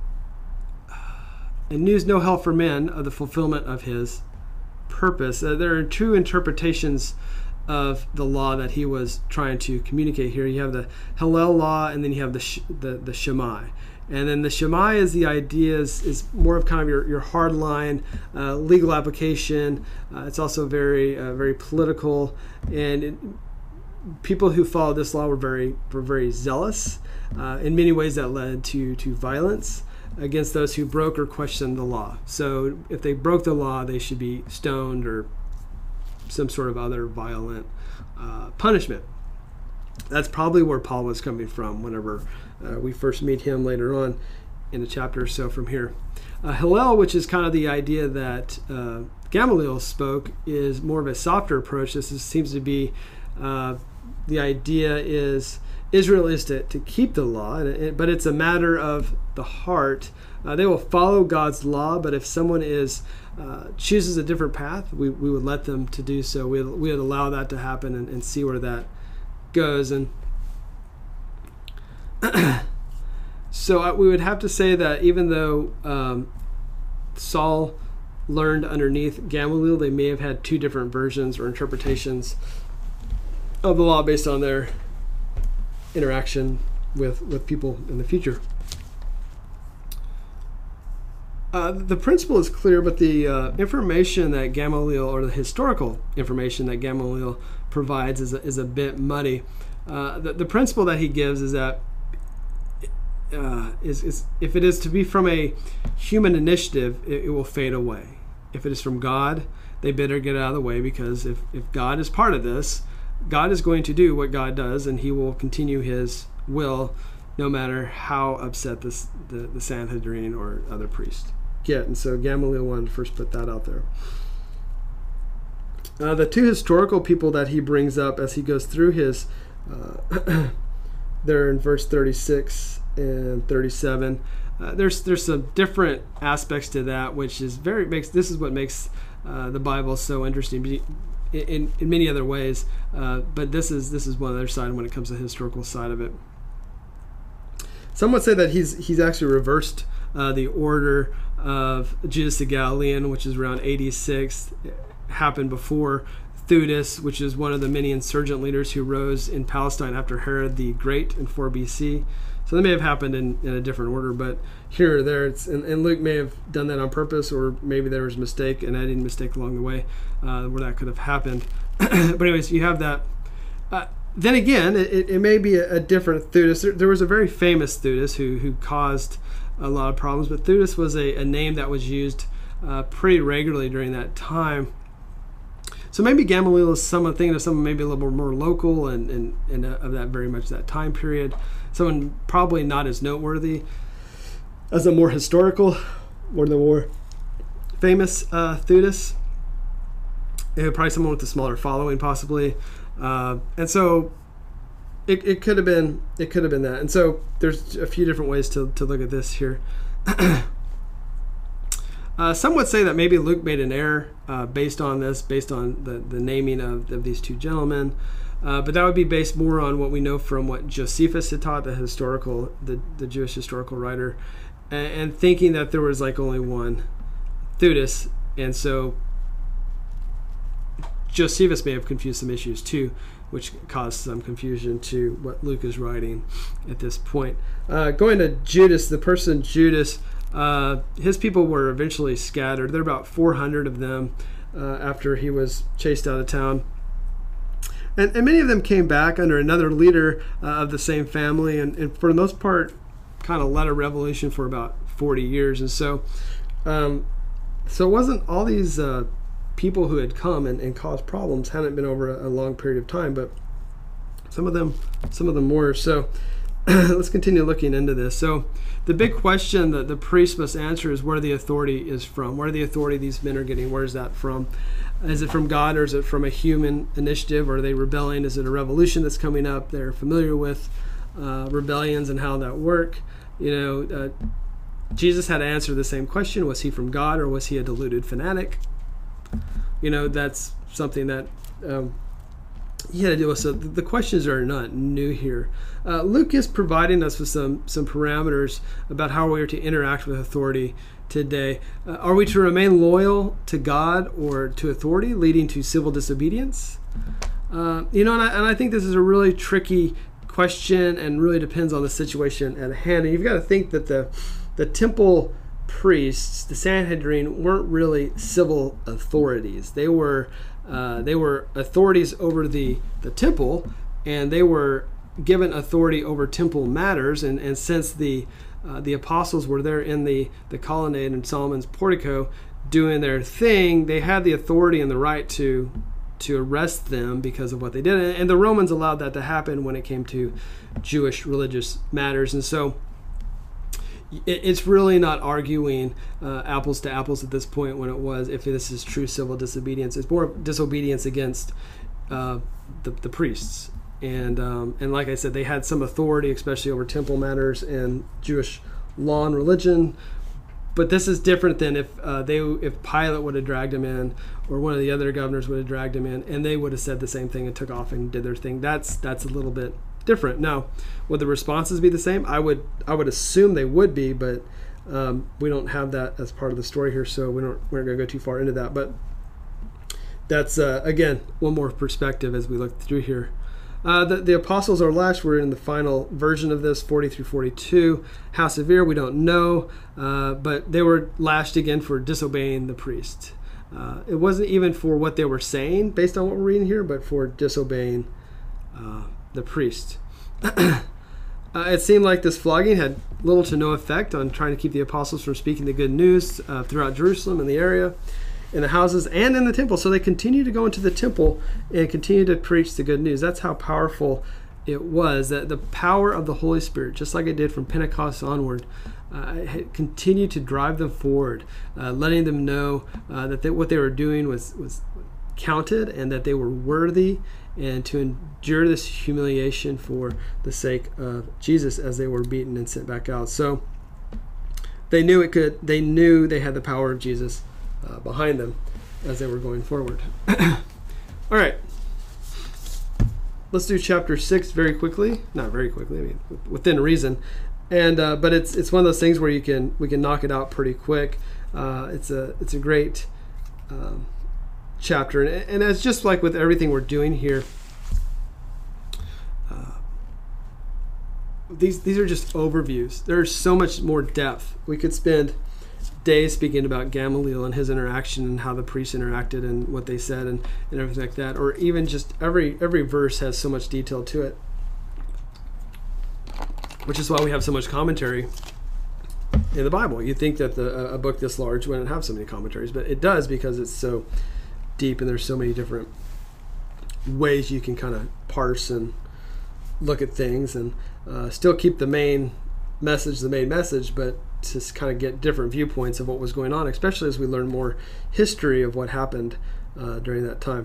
and news no help for men of the fulfillment of his purpose. Uh, there are two interpretations of the law that he was trying to communicate here. You have the Hillel law, and then you have the sh- the, the Shammai. And then the Shammai is the idea is, is more of kind of your, your hard line uh, legal application. Uh, it's also very uh, very political, and it, people who followed this law were very were very zealous. Uh, in many ways, that led to to violence against those who broke or questioned the law. So if they broke the law, they should be stoned or some sort of other violent uh, punishment. That's probably where Paul was coming from whenever uh, we first meet him later on in a chapter or so from here. Uh, Hillel, which is kind of the idea that uh, Gamaliel spoke, is more of a softer approach. This is, seems to be uh, the idea is Israel is to, to keep the law, and it, but it's a matter of the heart. Uh, they will follow God's law, but if someone is uh, chooses a different path, we, we would let them to do so. We, we would allow that to happen and, and see where that goes. And so uh, we would have to say that even though um, Saul learned underneath Gamaliel, they may have had two different versions or interpretations of the law based on their interaction with, with people in the future. Uh, the principle is clear, but the uh, information that Gamaliel, or the historical information that Gamaliel provides, is a, is a bit muddy. Uh, the, the principle that he gives is that uh, is, is if it is to be from a human initiative, it, it will fade away. If it is from God, they better get out of the way, because if, if God is part of this, God is going to do what God does, and he will continue his will no matter how upset this, the, the Sanhedrin or other priests get. And so Gamaliel wanted to first put that out there. Uh, the two historical people that he brings up as he goes through his, uh, they're in verse thirty-six and thirty-seven. Uh, there's there's some different aspects to that, which is very makes this is what makes uh, the Bible so interesting in, in, in many other ways. Uh, but this is this is one other side when it comes to the historical side of it. Some would say that he's he's actually reversed uh, the order of Judas the Galilean, which is around eighty-six, happened before Theudas, which is one of the many insurgent leaders who rose in Palestine after Herod the Great in four B C. So they may have happened in, in a different order, but here or there, it's and, and Luke may have done that on purpose, or maybe there was a mistake, an editing mistake along the way uh, where that could have happened. But anyways, you have that. Uh, then again, it, it may be a, a different Theudas. There, there was a very famous Theudas who who caused a lot of problems, but Theudas was a, a name that was used uh, pretty regularly during that time. So maybe Gamaliel is someone thinking of someone maybe a little more local and, and, and uh, of that very much that time period. Someone probably not as noteworthy as a more historical or the more famous uh, Theudas. Uh, probably someone with a smaller following, possibly. Uh, and so it, it could have been it could have been that. And so there's a few different ways to, to look at this here. Uh, some would say that maybe Luke made an error uh, based on this, based on the, the naming of, of these two gentlemen. Uh, but that would be based more on what we know from what Josephus had taught, the historical, the, the Jewish historical writer, and, and thinking that there was like only one Theudas. And so Josephus may have confused some issues too, which caused some confusion to what Luke is writing at this point. Uh, going to Judas, the person Judas, Uh, his people were eventually scattered. There are about four hundred of them uh, after he was chased out of town. And, and many of them came back under another leader uh, of the same family, and, and for the most part kind of led a revolution for about forty years. And so um, so it wasn't all these uh, people who had come and, and caused problems hadn't been over a, a long period of time, but some of them some of them were. So let's continue looking into this. So the big question that the priest must answer is where the authority is from. Where the authority these men are getting, where is that from? Is it from God, or is it from a human initiative? Or are they rebelling? Is it a revolution that's coming up? They're familiar with uh, rebellions and how that work. You know, uh, Jesus had to answer the same question. Was he from God, or was he a deluded fanatic? You know, that's something that um, he had to deal with. So the questions are not new here. Uh, Luke is providing us with some some parameters about how we are to interact with authority today. Uh, are we to remain loyal to God or to authority, leading to civil disobedience? Uh, you know, and I, and I think this is a really tricky question, and really depends on the situation at hand. And you've got to think that the the temple priests, the Sanhedrin, weren't really civil authorities. They were uh, they were authorities over the the temple, and they were given authority over temple matters. And, and since the uh, the apostles were there in the, the colonnade in Solomon's portico doing their thing, they had the authority and the right to to arrest them because of what they did. And, and the Romans allowed that to happen when it came to Jewish religious matters. And so it, it's really not arguing uh, apples to apples at this point when it was, if this is true civil disobedience. It's more disobedience against uh, the, the priests. And um, and like I said, they had some authority, especially over temple matters and Jewish law and religion. But this is different than if uh, they if Pilate would have dragged him in, or one of the other governors would have dragged him in, and they would have said the same thing and took off and did their thing. That's that's a little bit different. Now, would the responses be the same? I would I would assume they would be, but um, we don't have that as part of the story here, so we don't we're not going to go too far into that. But that's uh, again one more perspective as we look through here. Uh, the, the apostles are lashed. We're in the final version of this, forty through forty-two. How severe, we don't know, uh, but they were lashed again for disobeying the priest. Uh, it wasn't even for what they were saying, based on what we're reading here, but for disobeying uh, the priest. uh, it seemed like this flogging had little to no effect on trying to keep the apostles from speaking the good news uh, throughout Jerusalem and the area, in the houses and in the temple. So they continued to go into the temple and continue to preach the good news. That's how powerful it was, that the power of the Holy Spirit, just like it did from Pentecost onward, uh, it continued to drive them forward, uh, letting them know uh, that they, what they were doing was, was counted and that they were worthy, and to endure this humiliation for the sake of Jesus as they were beaten and sent back out. So they knew it could, they knew they had the power of Jesus Uh, behind them as they were going forward. All right, let's do chapter six very quickly. Not very quickly, I mean within reason. And uh, but it's it's one of those things where you can we can knock it out pretty quick. Uh, it's a it's a great um, chapter, and, and it's just like with everything we're doing here. Uh, these these are just overviews. There's so much more depth. We could spend days speaking about Gamaliel and his interaction and how the priests interacted and what they said and, and everything like that, or even just every every verse has so much detail to it, which is why we have so much commentary in the Bible. You'd think that the, a book this large wouldn't have so many commentaries, but it does, because it's so deep and there's so many different ways you can kind of parse and look at things and uh, still keep the main message the main message, but to kind of get different viewpoints of what was going on, especially as we learn more history of what happened uh, during that time.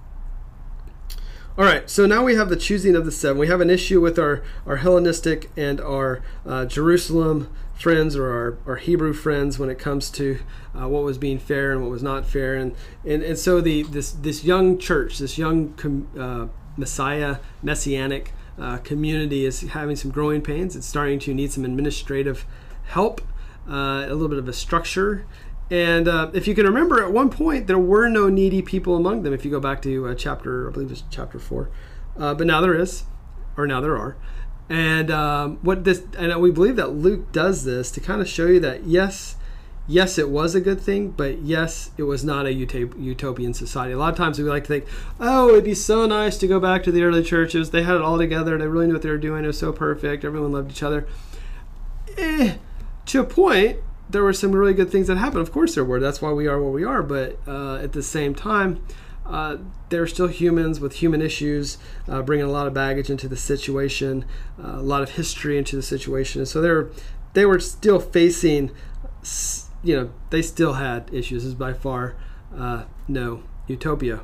All right, so now we have the choosing of the seven. We have an issue with our, our Hellenistic and our uh, Jerusalem friends, or our, our Hebrew friends, when it comes to uh, what was being fair and what was not fair. And and, and so the this this young church, this young com, uh, Messiah, Messianic uh, community is having some growing pains. It's starting to need some administrative help, uh, a little bit of a structure. And uh, if you can remember, at one point there were no needy people among them. If you go back to uh, chapter, I believe it's chapter four, uh, but now there is, or now there are. And um, what this, and we believe that Luke does this to kind of show you that yes, yes, it was a good thing, but yes, it was not a utop- utopian society. A lot of times we like to think, oh, it'd be so nice to go back to the early churches. They had it all together. They really knew what they were doing. It was so perfect. Everyone loved each other. Eh. To a point, there were some really good things that happened. Of course there were. That's why we are where we are. But uh, at the same time, uh, they're still humans with human issues, uh, bringing a lot of baggage into the situation, uh, a lot of history into the situation. And so they're, they were still facing, you know, they still had issues. This is by far uh, no utopia.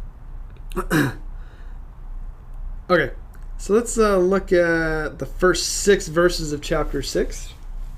Okay, so let's uh, look at the first six verses of chapter six.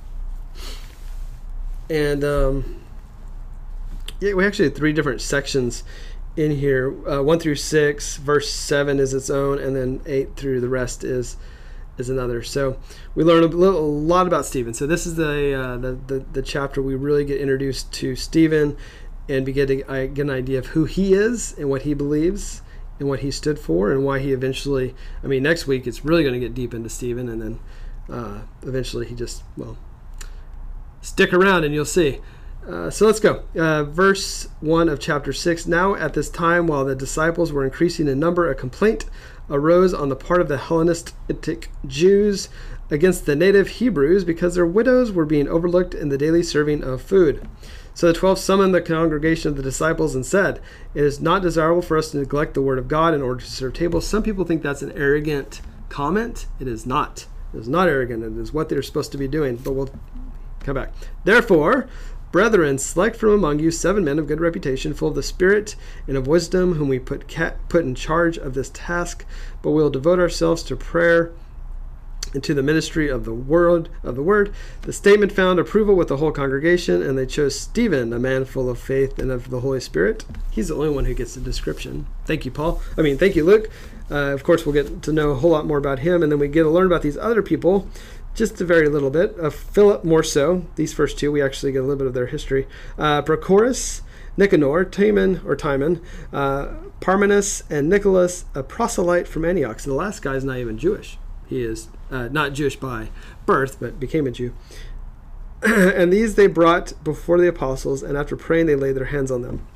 And um, yeah, we actually had three different sections in here. Uh, one through six, verse seven is its own, and then eight through the rest is is another. So we learn a, little, a lot about Stephen. So this is the, uh, the the the chapter we really get introduced to Stephen, and we get to uh, get an idea of who he is and what he believes and what he stood for, and why he eventually. I mean, next week it's really going to get deep into Stephen, and then uh, eventually he just well. Stick around and you'll see. Uh, so let's go. Uh, verse one of chapter six. Now at this time, while the disciples were increasing in number, a complaint arose on the part of the Hellenistic Jews against the native Hebrews because their widows were being overlooked in the daily serving of food. So the twelve summoned the congregation of the disciples and said, "It is not desirable for us to neglect the word of God in order to serve tables." Some people think that's an arrogant comment. It is not. It is not arrogant. It is what they're supposed to be doing. But we'll come back. Therefore, brethren, select from among you seven men of good reputation, full of the Spirit and of wisdom, whom we put ca- put in charge of this task. But we will devote ourselves to prayer and to the ministry of the word. Of the word, the statement found approval with the whole congregation, and they chose Stephen, a man full of faith and of the Holy Spirit. He's the only one who gets the description. Thank you, Paul. I mean, thank you, Luke. Uh, of course, we'll get to know a whole lot more about him, and then we get to learn about these other people. Just a very little bit. Of Philip, more so. These first two, we actually get a little bit of their history. Uh, Prochorus, Nicanor, Timon, or Timon, uh, Parmenas, and Nicholas, a proselyte from Antioch. So the last guy is not even Jewish. He is uh, not Jewish by birth, but became a Jew. And these they brought before the apostles, and after praying, they laid their hands on them.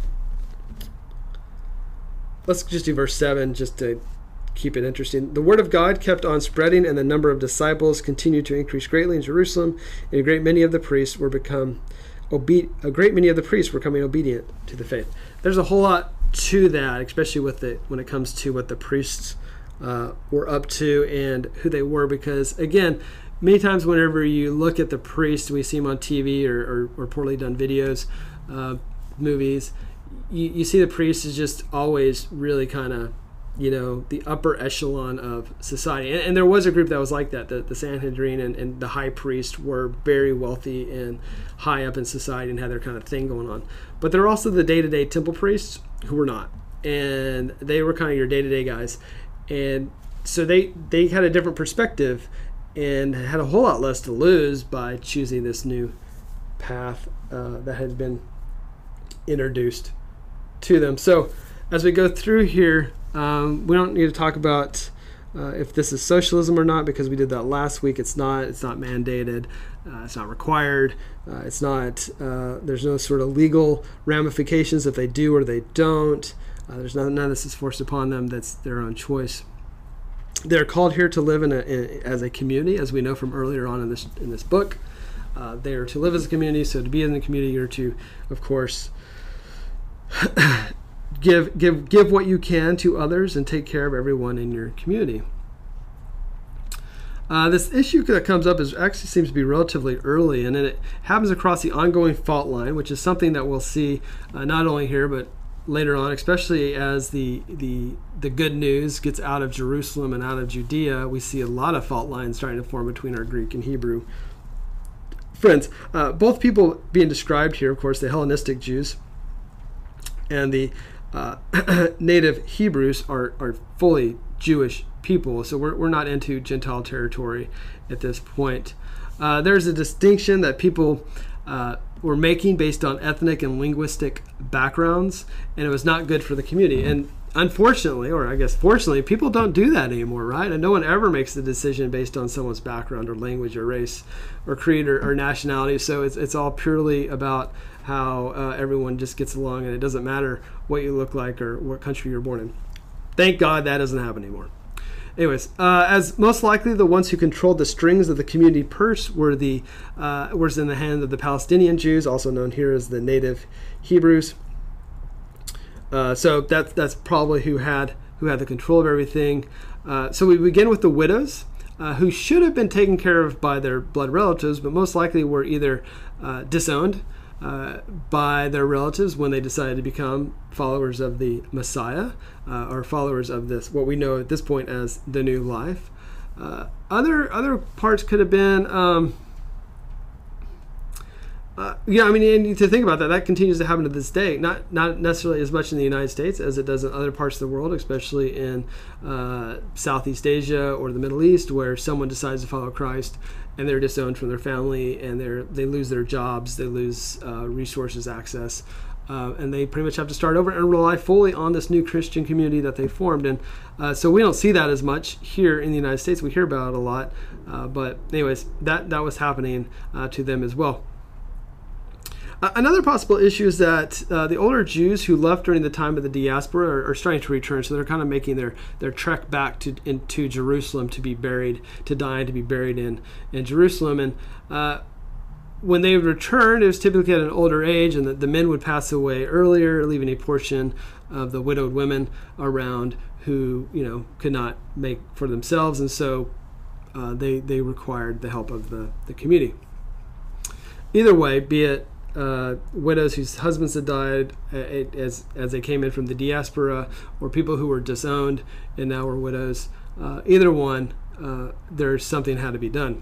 Let's just do verse seven, just to keep it interesting. The word of God kept on spreading, and the number of disciples continued to increase greatly in Jerusalem, and a great many of the priests were become obe- a great many of the priests were coming obedient to the faith. There's a whole lot to that, especially with it when it comes to what the priests uh, were up to and who they were, because again, many times whenever you look at the priest, we see them on T V or, or, or poorly done videos, uh, movies, you, you see the priest is just always really kind of, you know, the upper echelon of society. And, and there was a group that was like that. The, the Sanhedrin and, and the high priest were very wealthy and high up in society and had their kind of thing going on. But there were also the day-to-day temple priests who were not. And they were kind of your day-to-day guys. And so they, they had a different perspective and had a whole lot less to lose by choosing this new path uh, that had been introduced to them. So as we go through here, um, we don't need to talk about uh, if this is socialism or not, because we did that last week. It's not. It's not mandated. Uh, it's not required. Uh, it's not. Uh, there's no sort of legal ramifications if they do or they don't. Uh, there's none, none of this is forced upon them. That's their own choice. They're called here to live in, a, in as a community, as we know from earlier on in this in this book. Uh, they are to live as a community, so to be in the community, you're to, of course, give give give what you can to others and take care of everyone in your community. Uh, this issue that comes up is actually seems to be relatively early, and it happens across the ongoing fault line, which is something that we'll see uh, not only here but later on, especially as the the the good news gets out of Jerusalem and out of Judea. We see a lot of fault lines starting to form between our Greek and Hebrew friends. Uh, both people being described here, of course, the Hellenistic Jews and the uh, native Hebrews are, are fully Jewish people, so we're, we're not into Gentile territory at this point. Uh, there's a distinction that people uh, were making based on ethnic and linguistic backgrounds, and it was not good for the community. And unfortunately, or I guess fortunately, people don't do that anymore, right? And no one ever makes the decision based on someone's background or language or race or creed or, or nationality. So it's it's all purely about how uh, everyone just gets along, and it doesn't matter what you look like or what country you're born in. Thank God that doesn't happen anymore. Anyways, uh, as most likely the ones who controlled the strings of the community purse were the uh, was in the hands of the Palestinian Jews, also known here as the native Hebrews. Uh, so that's that's probably who had who had the control of everything. Uh, so we begin with the widows, uh, who should have been taken care of by their blood relatives, but most likely were either uh, disowned uh, by their relatives when they decided to become followers of the Messiah, uh, or followers of this what we know at this point as the new life. Uh, other other parts could have been. Um, Uh, yeah, I mean, and to think about that, that continues to happen to this day. Not not necessarily as much in the United States as it does in other parts of the world, especially in uh, Southeast Asia or the Middle East, where someone decides to follow Christ and they're disowned from their family and they they lose their jobs, they lose uh, resources, access, uh, and they pretty much have to start over and rely fully on this new Christian community that they formed. And uh, so we don't see that as much here in the United States. We hear about it a lot, uh, but anyways, that that was happening uh, to them as well. Uh, another possible issue is that uh, the older Jews who left during the time of the diaspora are, are starting to return, so they're kind of making their, their trek back to into Jerusalem to be buried, to die and to be buried in, in Jerusalem. And uh, when they returned, it was typically at an older age, and the, the men would pass away earlier, leaving a portion of the widowed women around who, you know, could not make for themselves, and so uh, they they required the help of the, the community. Either way, be it Uh, widows whose husbands had died uh, as as they came in from the diaspora, or people who were disowned and now were widows. Uh, either one, uh, there's something had to be done.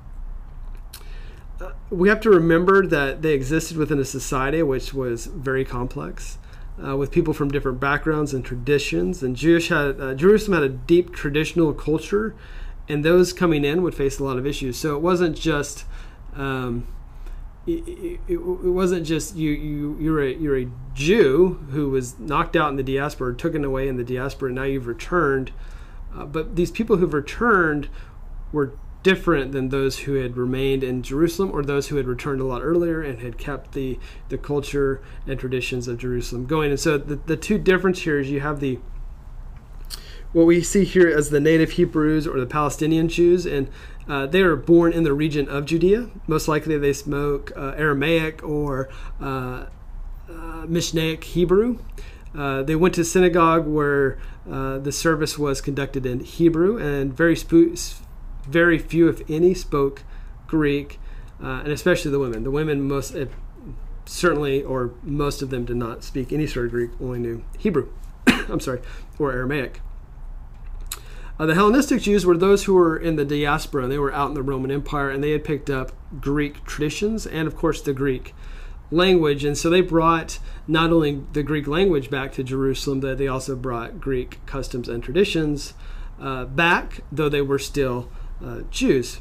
Uh, we have to remember that they existed within a society which was very complex, uh, with people from different backgrounds and traditions. And Jewish had uh, Jerusalem had a deep traditional culture, and those coming in would face a lot of issues. So it wasn't just um, it, it, it wasn't just you, you, you're a, you're a Jew who was knocked out in the diaspora, taken away in the diaspora, and now you've returned. Uh, but these people who've returned were different than those who had remained in Jerusalem, or those who had returned a lot earlier and had kept the, the culture and traditions of Jerusalem going. And so the, the two differences here is you have the what we see here as the native Hebrews or the Palestinian Jews, and uh, they are born in the region of Judea. Most likely they spoke uh, Aramaic or uh, uh, Mishnaic Hebrew. Uh, they went to synagogue where uh, the service was conducted in Hebrew, and very sp- very few, if any, spoke Greek, uh, and especially the women. The women most if, certainly, or most of them, did not speak any sort of Greek, only knew Hebrew. I'm sorry, or Aramaic. Uh, the Hellenistic Jews were those who were in the diaspora, and they were out in the Roman Empire, and they had picked up Greek traditions and, of course, the Greek language. And so they brought not only the Greek language back to Jerusalem, but they also brought Greek customs and traditions uh, back, though they were still uh, Jews.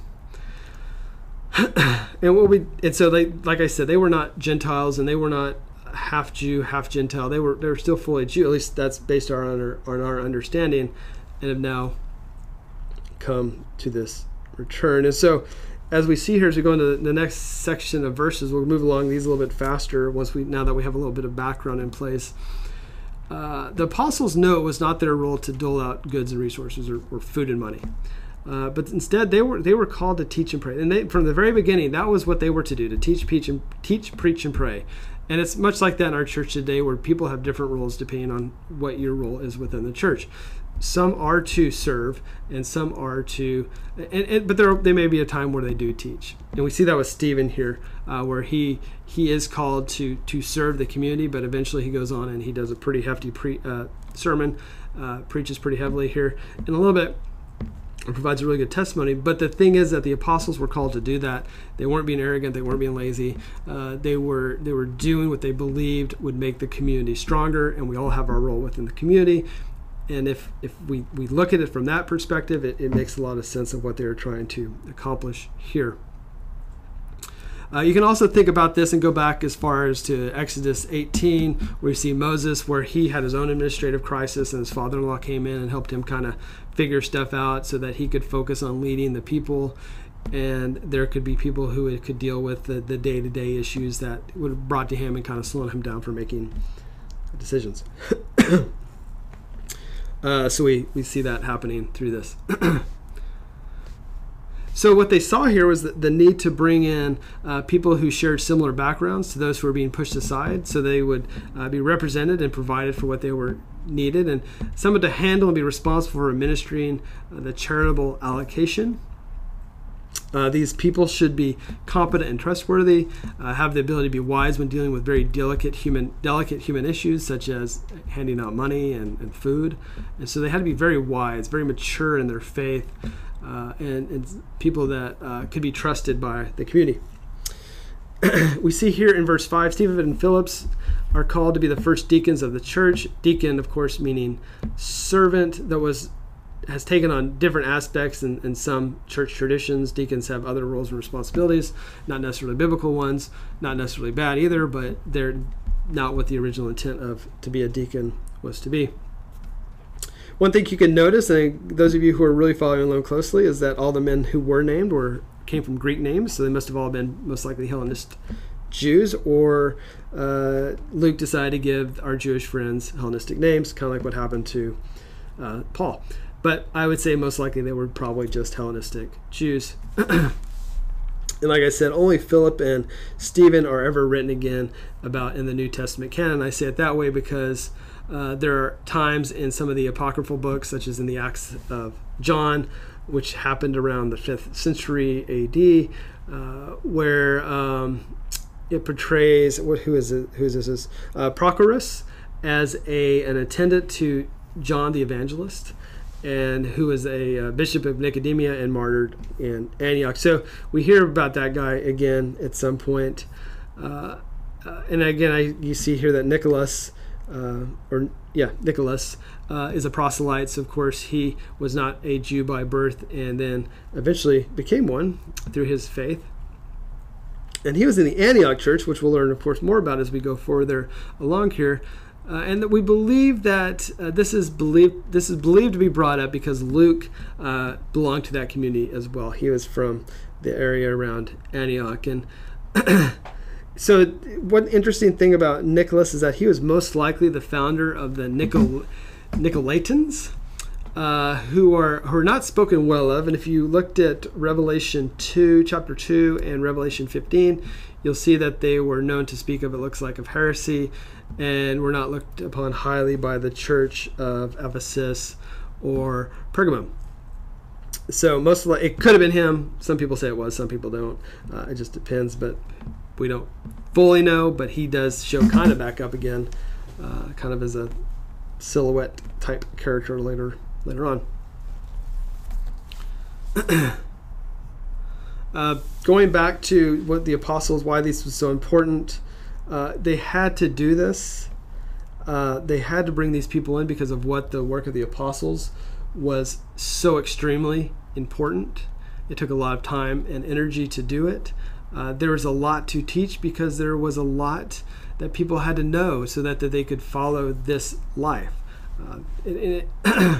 and what we and so they, like I said, they were not Gentiles, and they were not half Jew, half Gentile. They were they were still fully Jew. At least that's based on our on our understanding, and have now come to this return. And so as we see here, as we go into the next section of verses, we'll move along these a little bit faster once we now that we have a little bit of background in place. Uh, the apostles know it was not their role to dole out goods and resources, or, or food and money. Uh, but instead, they were they were called to teach and pray. And they, from the very beginning, that was what they were to do, to teach, preach, and, teach, preach, and pray. And it's much like that in our church today, where people have different roles depending on what your role is within the church. Some are to serve, and some are to, and, and, but there they may be a time where they do teach. And we see that with Stephen here, uh, where he he is called to to serve the community, but eventually he goes on and he does a pretty hefty pre, uh, sermon, uh, preaches pretty heavily here, and a little bit provides a really good testimony. But the thing is that the apostles were called to do that. They weren't being arrogant. They weren't being lazy. Uh, they were they were doing what they believed would make the community stronger, and we all have our role within the community. And if, if we, we look at it from that perspective, it, it makes a lot of sense of what they were trying to accomplish here. Uh, you can also think about this and go back as far as to Exodus eighteen, where you see Moses, where he had his own administrative crisis, and his father-in-law came in and helped him kind of figure stuff out so that he could focus on leading the people. And there could be people who could deal with the, the day-to-day issues that would have brought to him and kind of slowed him down from making decisions. Uh, so we, we see that happening through this. So what they saw here was the, the need to bring in uh, people who shared similar backgrounds to those who were being pushed aside, so they would uh, be represented and provided for what they were needed, and someone to handle and be responsible for administering uh, the charitable allocation. Uh, these people should be competent and trustworthy, uh, have the ability to be wise when dealing with very delicate human delicate human issues, such as handing out money and, and food. And so they had to be very wise, very mature in their faith, uh, and, and people that uh, could be trusted by the community. We see here in verse five, Stephen and Phillips are called to be the first deacons of the church. Deacon, of course, meaning servant. That was has taken on different aspects in, in some church traditions. Deacons have other roles and responsibilities, not necessarily biblical ones, not necessarily bad either, but they're not what the original intent of to be a deacon was to be. One thing you can notice, and those of you who are really following along closely, is that all the men who were named were came from Greek names, so they must have all been most likely Hellenist Jews, or uh, Luke decided to give our Jewish friends Hellenistic names, kind of like what happened to uh, Paul. But I would say most likely they were probably just Hellenistic Jews. And like I said, only Philip and Stephen are ever written again about in the New Testament canon. I say it that way because uh, there are times in some of the apocryphal books, such as in the Acts of John, which happened around the fifth century A D, uh, where um, it portrays, what, who is it, who is this? Uh, Prochorus as a an attendant to John the Evangelist, and who was a uh, bishop of Nicomedia and martyred in Antioch. So we hear about that guy again at some point. Uh, uh, and again, I, you see here that Nicholas, uh, or yeah, Nicholas uh, is a proselyte. So of course, he was not a Jew by birth, and then eventually became one through his faith. And he was in the Antioch church, which we'll learn, of course, more about as we go further along here. Uh, and that we believe that uh, this is believed this is believed to be brought up because Luke uh, belonged to that community as well. He was from the area around Antioch. And so one interesting thing about Nicholas is that he was most likely the founder of the Nicol- Nicolaitans, uh, who are who are not spoken well of. And if you looked at Revelation two, chapter two, and Revelation fifteen, you'll see that they were known to speak of, it looks like, of heresy, and were not looked upon highly by the church of Ephesus or Pergamum. So most of it could have been him. Some people say it was, some people don't. Uh, it just depends, but we don't fully know. But he does show kind of back up again, uh, kind of as a silhouette type character later later on. uh, going back to what the apostles, why this was so important. Uh, they had to do this. Uh, they had to bring these people in because of what the work of the apostles was so extremely important. It took a lot of time and energy to do it. Uh, there was a lot to teach because there was a lot that people had to know so that, that they could follow this life. Uh, and, and, it and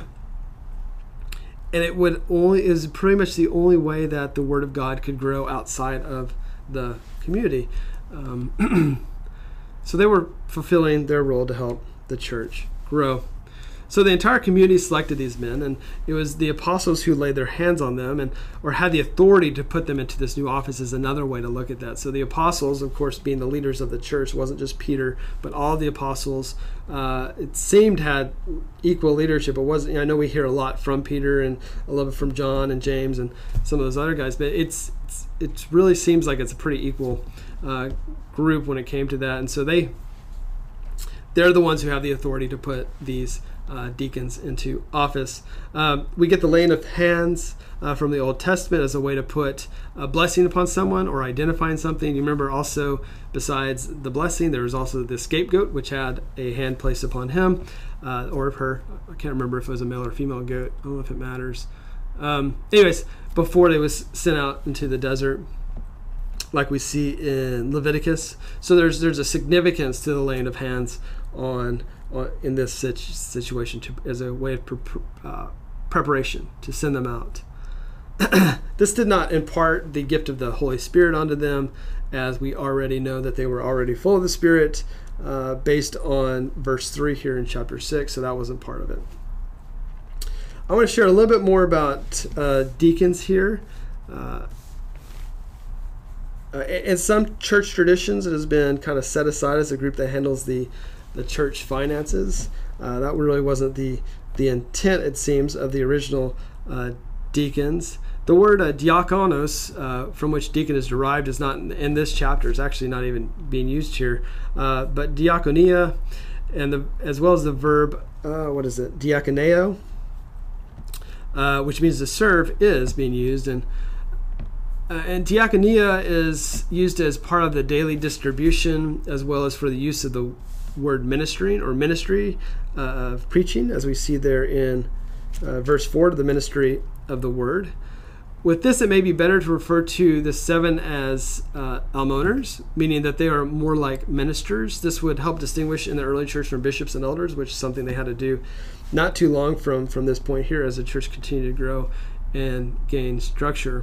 it would only is pretty much the only way that the Word of God could grow outside of the community. Um, So they were fulfilling their role to help the church grow. So the entire community selected these men, and it was the apostles who laid their hands on them and or had the authority to put them into this new office is another way to look at that. So the apostles, of course, being the leaders of the church, wasn't just Peter, but all the apostles, uh, it seemed had equal leadership. It wasn't, I know we hear a lot from Peter and a little bit from John and James and some of those other guys, but it's, it's it really seems like it's a pretty equal uh, group when it came to that. And so they they're the ones who have the authority to put these uh, deacons into office. Um, we get the laying of hands uh, from the Old Testament as a way to put a blessing upon someone or identifying something. You remember also, besides the blessing, there was also the scapegoat, which had a hand placed upon him uh, or her. I can't remember if it was a male or female goat. I don't know if it matters. Um, anyways, before they was sent out into the desert, like we see in Leviticus. So there's there's a significance to the laying of hands on, on in this situ- situation to, as a way of pre- uh, preparation to send them out. This did not impart the gift of the Holy Spirit onto them, as we already know that they were already full of the Spirit uh, based on verse three here in chapter six, so that wasn't part of it. I want to share a little bit more about uh, deacons here. Uh, Uh, in some church traditions, it has been kind of set aside as a group that handles the, the church finances. Uh, that really wasn't the, the intent, it seems, of the original uh, deacons. The word uh, diakonos, uh, from which deacon is derived, is not in, in this chapter. It's actually not even being used here. Uh, but diakonia, and the, as well as the verb, uh, what is it, diakoneo, uh, which means to serve, is being used. And Uh, and diakonia is used as part of the daily distribution, as well as for the use of the word ministering or ministry uh, of preaching, as we see there in uh, verse four, to the ministry of the word. With this, it may be better to refer to the seven as uh, almoners, meaning that they are more like ministers. This would help distinguish in the early church from bishops and elders, which is something they had to do not too long from, from this point here as the church continued to grow and gain structure.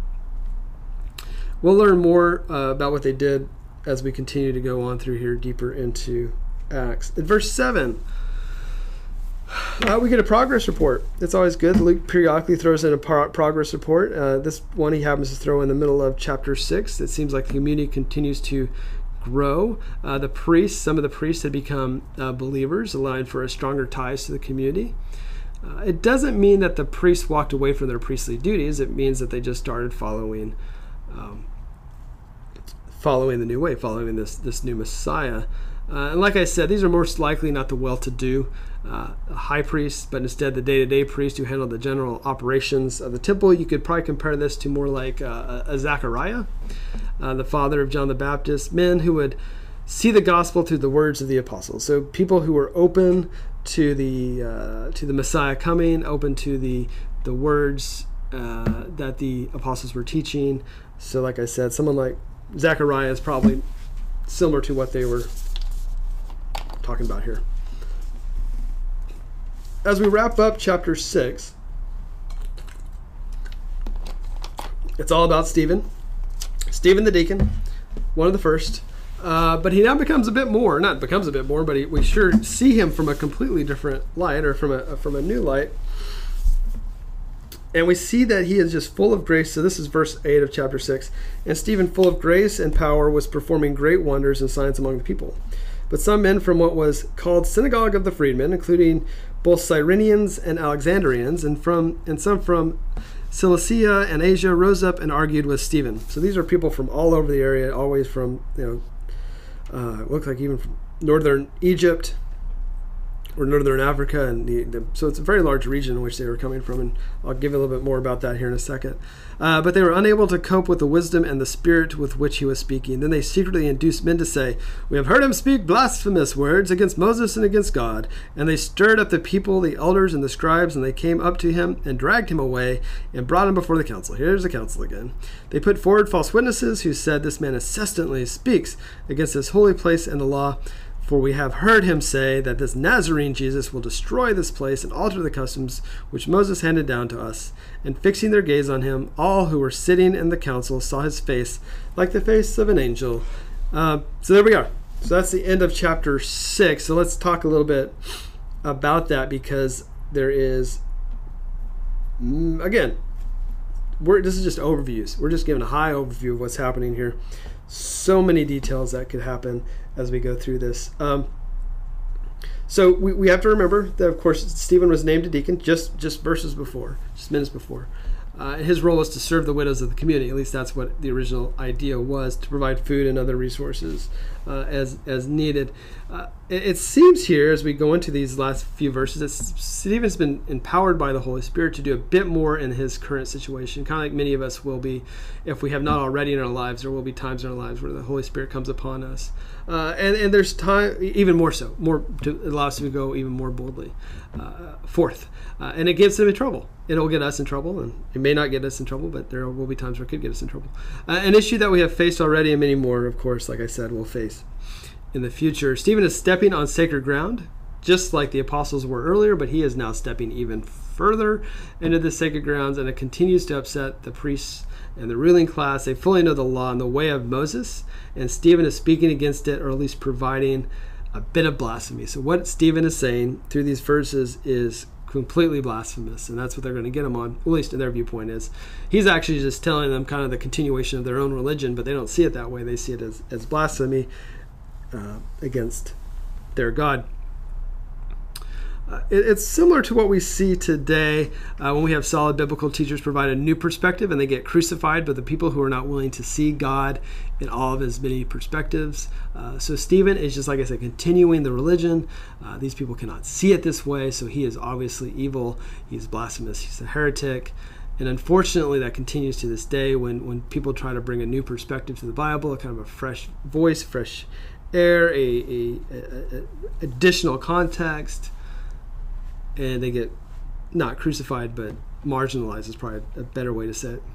We'll learn more uh, about what they did as we continue to go on through here deeper into Acts. In verse seven, uh, we get a progress report. It's always good. Luke periodically throws in a pro- progress report. Uh, this one he happens to throw in the middle of chapter six. It seems like the community continues to grow. Uh, the priests, some of the priests had become uh, believers, allowing for a stronger ties to the community. Uh, it doesn't mean that the priests walked away from their priestly duties. It means that they just started following Um, following the new way, following this this new Messiah. Uh, and like I said, these are most likely not the well-to-do uh, high priests, but instead the day-to-day priests who handle the general operations of the temple. You could probably compare this to more like uh, a Zechariah, uh, the father of John the Baptist, men who would see the gospel through the words of the apostles. So people who were open to the uh, to the Messiah coming, open to the the words uh, that the apostles were teaching. So like I said, someone like Zechariah is probably similar to what they were talking about here. As we wrap up chapter six, it's all about Stephen. Stephen the deacon, one of the first. Uh, but he now becomes a bit more, not becomes a bit more, but he, we sure see him from a completely different light, or from a from a new light. And we see that he is just full of grace. So this is verse eight of chapter six. And Stephen, full of grace and power, was performing great wonders and signs among the people. But some men from what was called Synagogue of the Freedmen, including both Cyrenians and Alexandrians, and from and some from Cilicia and Asia, rose up and argued with Stephen. So these are people from all over the area, always from, you know, uh, it looks like even from northern Egypt or northern Africa, and the, the, so it's a very large region in which they were coming from, and I'll give you a little bit more about that here in a second. Uh, but they were unable to cope with the wisdom and the spirit with which he was speaking. Then they secretly induced men to say, "We have heard him speak blasphemous words against Moses and against God." And they stirred up the people, the elders and the scribes, and they came up to him and dragged him away and brought him before the council. Here's the council again. They put forward false witnesses who said, "This man incessantly speaks against this holy place and the law. For we have heard him say that this Nazarene Jesus will destroy this place and alter the customs which Moses handed down to us." And fixing their gaze on him, all who were sitting in the council saw his face like the face of an angel. Uh, so there we are. So that's the end of chapter six. So let's talk a little bit about that, because there is, again, we're, this is just overviews. We're just giving a high overview of what's happening here. So many details that could happen as we go through this. Um, so we, we have to remember that, of course, Stephen was named a deacon just, just verses before, just minutes before. Uh, his role was to serve the widows of the community. At least that's what the original idea was, to provide food and other resources uh, as as needed. Uh, it, it seems here, as we go into these last few verses, that Stephen's been empowered by the Holy Spirit to do a bit more in his current situation, kind of like many of us will be if we have not already in our lives. There will be times in our lives where the Holy Spirit comes upon us. Uh, and, and there's time, even more so, more to allow us to go even more boldly uh, forth. Uh, and it gets them in trouble. It'll get us in trouble, and it may not get us in trouble, but there will be times where it could get us in trouble. Uh, an issue that we have faced already, and many more, of course, like I said, we'll face in the future. Stephen is stepping on sacred ground, just like the apostles were earlier, but he is now stepping even further into the sacred grounds, and it continues to upset the priests and the ruling class. They fully know the law and the way of Moses, and Stephen is speaking against it, or at least providing a bit of blasphemy. So what Stephen is saying through these verses is completely blasphemous, and that's what they're going to get him on, at least in their viewpoint. Is he's actually just telling them kind of the continuation of their own religion, but they don't see it that way. They see it as, as blasphemy uh, against their God. Uh, it, it's similar to what we see today uh, when we have solid biblical teachers provide a new perspective and they get crucified by the people who are not willing to see God in all of his many perspectives. Uh, so Stephen is just, like I said, continuing the religion. Uh, these people cannot see it this way, so he is obviously evil. He's blasphemous. He's a heretic. And unfortunately, that continues to this day when, when people try to bring a new perspective to the Bible, a kind of a fresh voice, fresh air, a, a, a, a additional context, and they get not crucified, but marginalized is probably a better way to say it.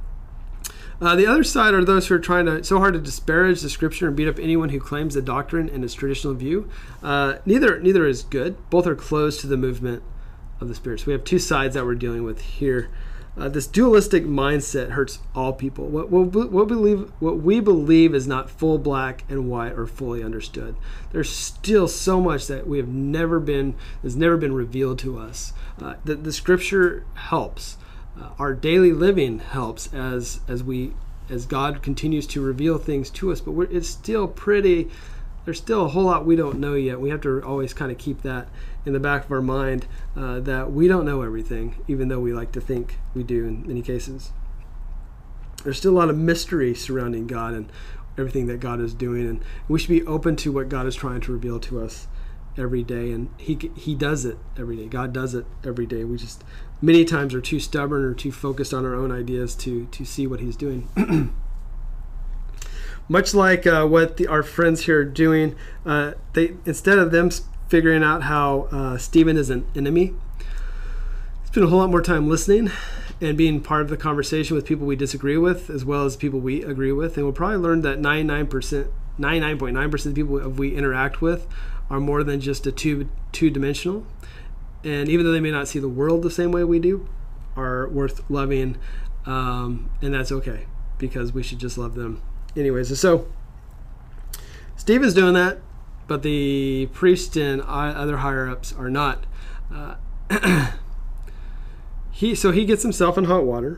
Uh, the other side are those who are trying to so hard to disparage the Scripture and beat up anyone who claims the doctrine in its traditional view. Uh, neither neither is good. Both are closed to the movement of the Spirit. So we have two sides that we're dealing with here. Uh, this dualistic mindset hurts all people. What, what, what, believe, what we believe is not full black and white or fully understood. There's still so much that we have never been, has never been revealed to us. Uh, the, the Scripture helps. Uh, our daily living helps as as we as God continues to reveal things to us. But we're, it's still pretty. There's still a whole lot we don't know yet. We have to always kind of keep that in the back of our mind, uh, that we don't know everything, even though we like to think we do in many cases. There's still a lot of mystery surrounding God and everything that God is doing, and we should be open to what God is trying to reveal to us every day. And he he does it every day. God does it every day. We just many times are too stubborn or too focused on our own ideas to to see what he's doing. Much like uh, what the, our friends here are doing, uh, they instead of them figuring out how uh, Stephen is an enemy, spend a whole lot more time listening and being part of the conversation with people we disagree with as well as people we agree with. And we'll probably learn that ninety-nine percent, ninety-nine point nine percent of the people we interact with are more than just a two, two-dimensional. And even though they may not see the world the same way we do, are worth loving. Um, and that's okay, because we should just love them anyways. So Stephen's doing that, but the priest and other higher-ups are not. Uh, he so he gets himself in hot water,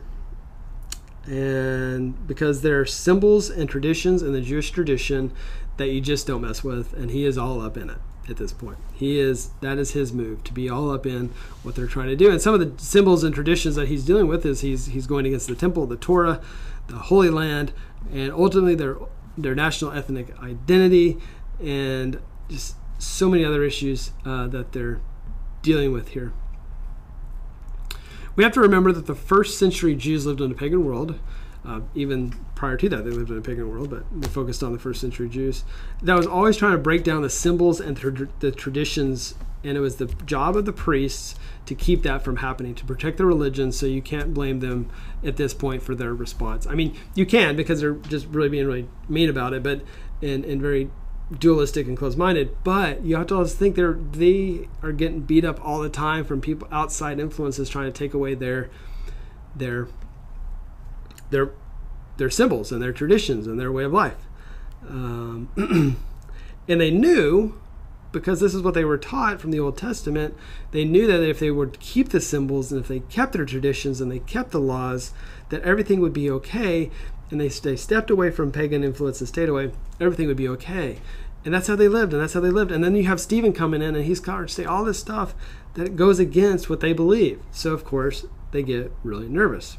and because there are symbols and traditions in the Jewish tradition that you just don't mess with, and he is all up in it at this point. He is that is his move, to be all up in what they're trying to do. And some of the symbols and traditions that he's dealing with is he's he's going against the temple, the Torah, the Holy Land, and ultimately their their national ethnic identity, and just so many other issues uh, that they're dealing with here. We have to remember that the first century Jews lived in a pagan world. Uh, even prior to that, they lived in a pagan world, but we're focused on the first century Jews. That was always trying to break down the symbols and tra- the traditions, and it was the job of the priests to keep that from happening, to protect the religion, so you can't blame them at this point for their response. I mean, you can, because they're just really being really mean about it, but and, and very dualistic and closed-minded, but you have to always think they're they are getting beat up all the time from people, outside influences trying to take away their their their their symbols and their traditions and their way of life. Um, and they knew, because this is what they were taught from the Old Testament, they knew that if they would keep the symbols and if they kept their traditions and they kept the laws, that everything would be okay. And they, they stepped away from pagan influence and stayed away, everything would be okay. And that's how they lived, and that's how they lived. And then you have Stephen coming in, and he's got to say all this stuff that goes against what they believe. So, of course, they get really nervous.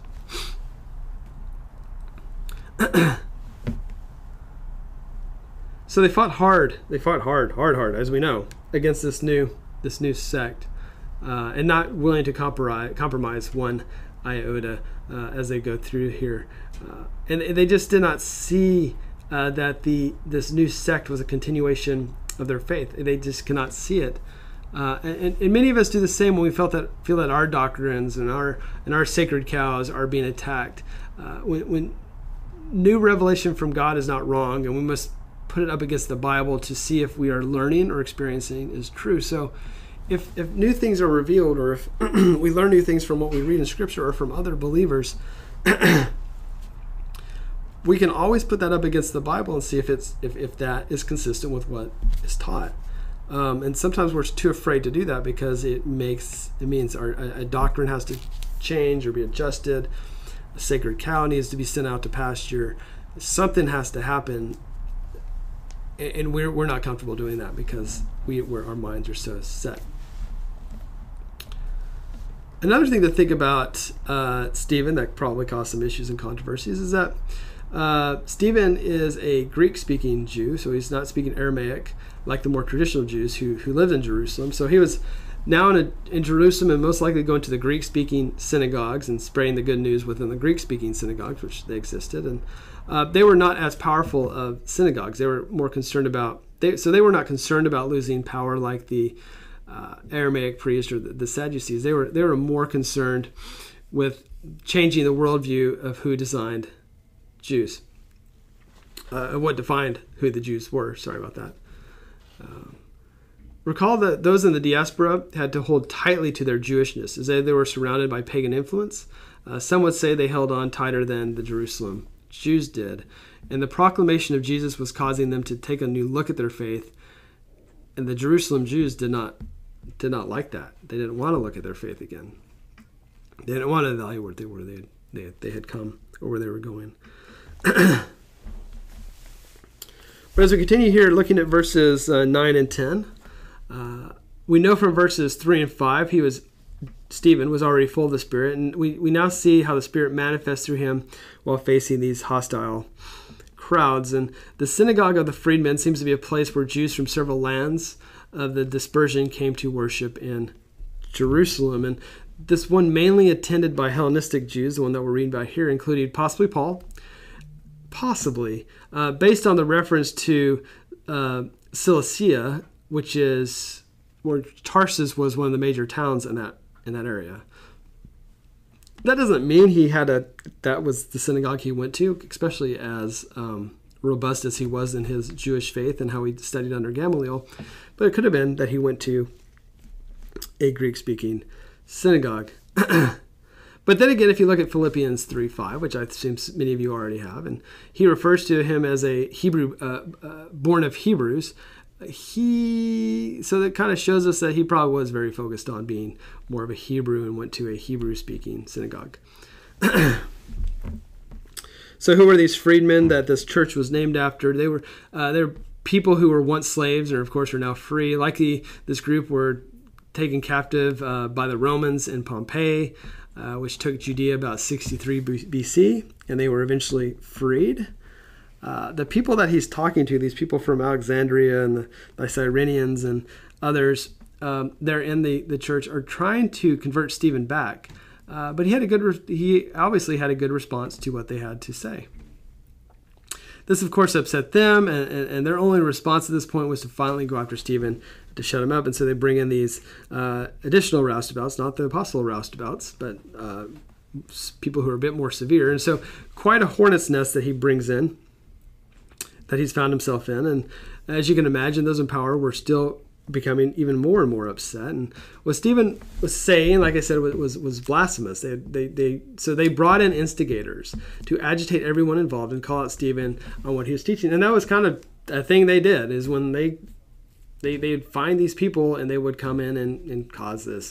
So they fought hard. They fought hard, hard, hard, as we know, against this new this new sect, uh, and not willing to compromise, compromise one iota uh, as they go through here. Uh, and they just did not see uh, that the this new sect was a continuation of their faith. They just cannot see it. Uh, and, and many of us do the same when we felt that feel that our doctrines and our and our sacred cows are being attacked. Uh, when, when new revelation from God is not wrong, and we must put it up against the Bible to see if we are learning or experiencing is true. So if, if new things are revealed, or if we learn new things from what we read in Scripture or from other believers, we can always put that up against the Bible and see if it's if, if that is consistent with what is taught. Um, and sometimes we're too afraid to do that because it makes it means our a, a doctrine has to change or be adjusted. A sacred cow needs to be sent out to pasture. Something has to happen, and we're we're not comfortable doing that because we we're, our minds are so set. Another thing to think about uh, Stephen that probably caused some issues and controversies is that uh, Stephen is a Greek-speaking Jew, so he's not speaking Aramaic like the more traditional Jews who who lived in Jerusalem. So he was now in, a, in Jerusalem and most likely going to the Greek-speaking synagogues and spreading the good news within the Greek-speaking synagogues, which they existed. And uh, they were not as powerful of synagogues. They were more concerned about, they, so they were not concerned about losing power like the uh, Aramaic priest or the, the Sadducees. They were, they were more concerned with changing the worldview of who designed Jews, uh, and what defined who the Jews were. Sorry about that. Um, Recall that those in the diaspora had to hold tightly to their Jewishness, as they, they were surrounded by pagan influence. Uh, some would say they held on tighter than the Jerusalem Jews did. And the proclamation of Jesus was causing them to take a new look at their faith. And the Jerusalem Jews did not did not like that. They didn't want to look at their faith again. They didn't want to evaluate where they were. They, they, they had come or where they were going. But as we continue here, looking at verses uh, nine and ten, Uh, we know from verses three and five, he was Stephen was already full of the Spirit, and we, we now see how the Spirit manifests through him while facing these hostile crowds. And the synagogue of the freedmen seems to be a place where Jews from several lands of the dispersion came to worship in Jerusalem. And this one mainly attended by Hellenistic Jews, the one that we're reading about here, included possibly Paul, possibly, uh, based on the reference to uh, Cilicia, which is where Tarsus was one of the major towns in that in that area. that doesn't mean he had a, that was the synagogue he went to, especially as um, robust as he was in his Jewish faith and how he studied under Gamaliel. But it could have been that he went to a Greek-speaking synagogue. But then again, if you look at Philippians three five, which I assume many of you already have, and he refers to him as a Hebrew, uh, uh, born of Hebrews, he, so that kind of shows us that he probably was very focused on being more of a Hebrew and went to a Hebrew-speaking synagogue. So who were these freedmen that this church was named after? They were uh, they're people who were once slaves and, of course, are now free. Likely, this group were taken captive uh, by the Romans in Pompeii, uh, which took Judea about sixty-three B C, and they were eventually freed. Uh, the people that he's talking to, these people from Alexandria and the, the Cyrenians and others, um, they're in the, the church, are trying to convert Stephen back. Uh, but he had a good. Re- he obviously had a good response to what they had to say. This, of course, upset them, and, and, and their only response at this point was to finally go after Stephen to shut him up. And so they bring in these uh, additional roustabouts, not the apostle roustabouts, but uh, people who are a bit more severe. And so quite a hornet's nest that he brings in, that he's found himself in. And as you can imagine, those in power were still becoming even more and more upset. And what Stephen was saying, like I said, was was, was blasphemous. They, they, they, so they brought in instigators to agitate everyone involved and call out Stephen on what he was teaching. And that was kind of a thing they did, is when they they they'd find these people and they would come in and, and cause this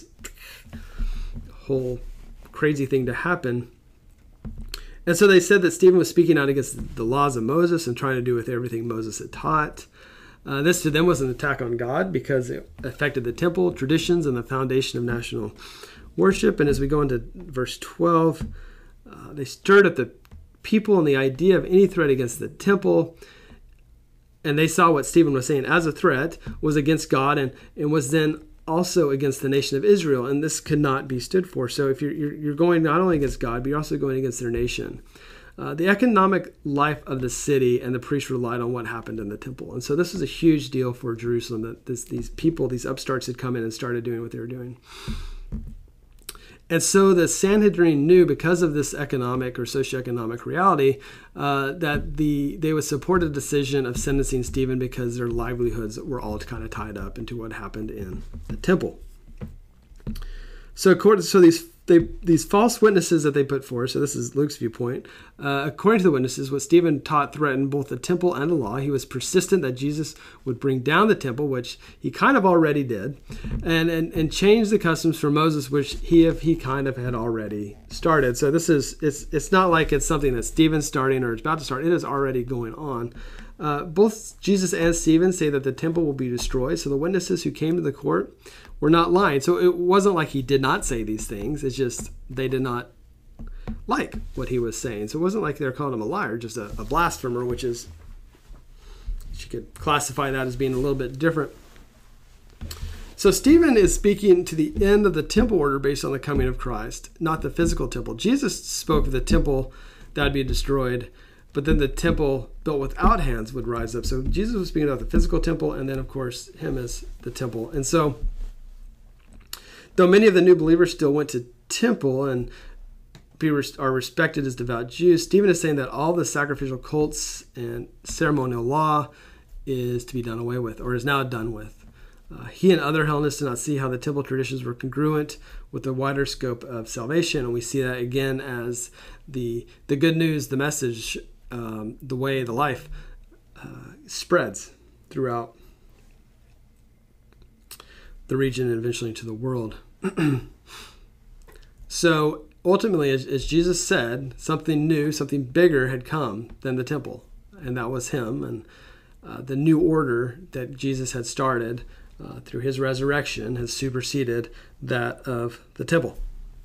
whole crazy thing to happen. And so they said that Stephen was speaking out against the laws of Moses and trying to do with everything Moses had taught. Uh, this to them was an attack on God because it affected the temple, traditions, and the foundation of national worship. And as we go into verse twelve, uh, they stirred up the people and the idea of any threat against the temple. And they saw what Stephen was saying as a threat was against God and, and was then also against the nation of Israel. And this could not be stood for. So if you're, you're, you're going not only against God, but you're also going against their nation. Uh, the economic life of the city and the priests relied on what happened in the temple. And so this was a huge deal for Jerusalem, that this, these people, these upstarts had come in and started doing what they were doing. And so the Sanhedrin knew, because of this economic or socioeconomic reality, uh, that the they would support a decision of sentencing Stephen because their livelihoods were all kind of tied up into what happened in the temple. So according, so these they these false witnesses that they put forth, so this is Luke's viewpoint, uh, according to the witnesses, what Stephen taught threatened both the temple and the law. He was persistent that Jesus would bring down the temple, which he kind of already did, and and, and change the customs for Moses, which he he kind of had already started. So this is it's it's not like it's something that Stephen's starting or it's about to start. It is already going on. Uh, both Jesus and Stephen say that the temple will be destroyed. So the witnesses who came to the court were not lying. So it wasn't like he did not say these things. It's just they did not like what he was saying. So it wasn't like they were calling him a liar, just a, a blasphemer, which is, you could classify that as being a little bit different. So Stephen is speaking to the end of the temple order based on the coming of Christ, not the physical temple. Jesus spoke of the temple that would be destroyed, but then the temple built without hands would rise up. So Jesus was speaking about the physical temple, and then, of course, him as the temple. And so, though many of the new believers still went to temple and be, are respected as devout Jews, Stephen is saying that all the sacrificial cults and ceremonial law is to be done away with, or is now done with. Uh, he and other Hellenists did not see how the temple traditions were congruent with the wider scope of salvation, and we see that again as the the good news, the message, um, the way, the life uh, spreads throughout the region and eventually to the world. So ultimately, as, as Jesus said, something new, something bigger had come than the temple, and that was him, and uh, the new order that Jesus had started uh, through his resurrection has superseded that of the temple.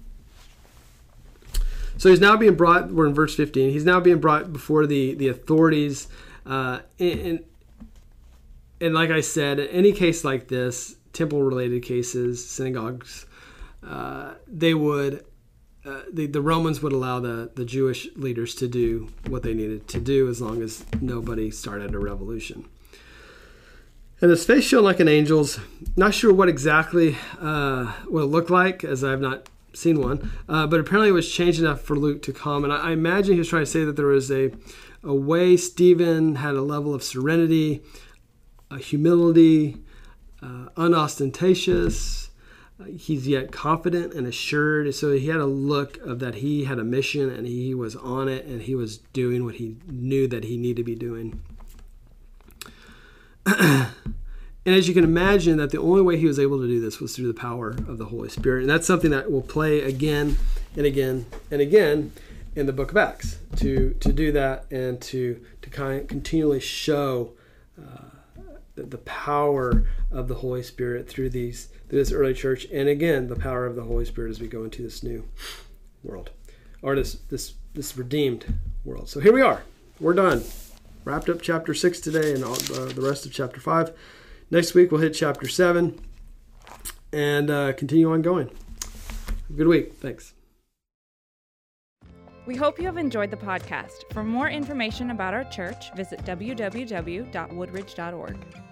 So he's now being brought, we're in verse fifteen, he's now being brought before the, the authorities. Uh, and, and like I said, in any case like this, temple-related cases, synagogues, uh, they would, uh, the, the Romans would allow the, the Jewish leaders to do what they needed to do as long as nobody started a revolution. And his face shone like an angel's. Not sure what exactly uh, what it looked like, as I've not seen one. Uh, but apparently it was changed enough for Luke to come. And I, I imagine he was trying to say that there was a, a way Stephen had a level of serenity, a humility, uh, unostentatious. Uh, he's yet confident and assured. So he had a look of that he had a mission and he was on it and he was doing what he knew that he needed to be doing. And as you can imagine, that the only way he was able to do this was through the power of the Holy Spirit. And that's something that will play again and again and again in the book of Acts, to to do that and to, to kind of continually show uh, the, the power of the Holy Spirit through these through this early church. And again, the power of the Holy Spirit as we go into this new world, or this this, this redeemed world. So here we are. We're done. Wrapped up chapter six today and all, uh, the rest of chapter five. Next week, we'll hit chapter seven and uh, continue on going. Good week. Thanks. We hope you have enjoyed the podcast. For more information about our church, visit w w w dot woodridge dot org.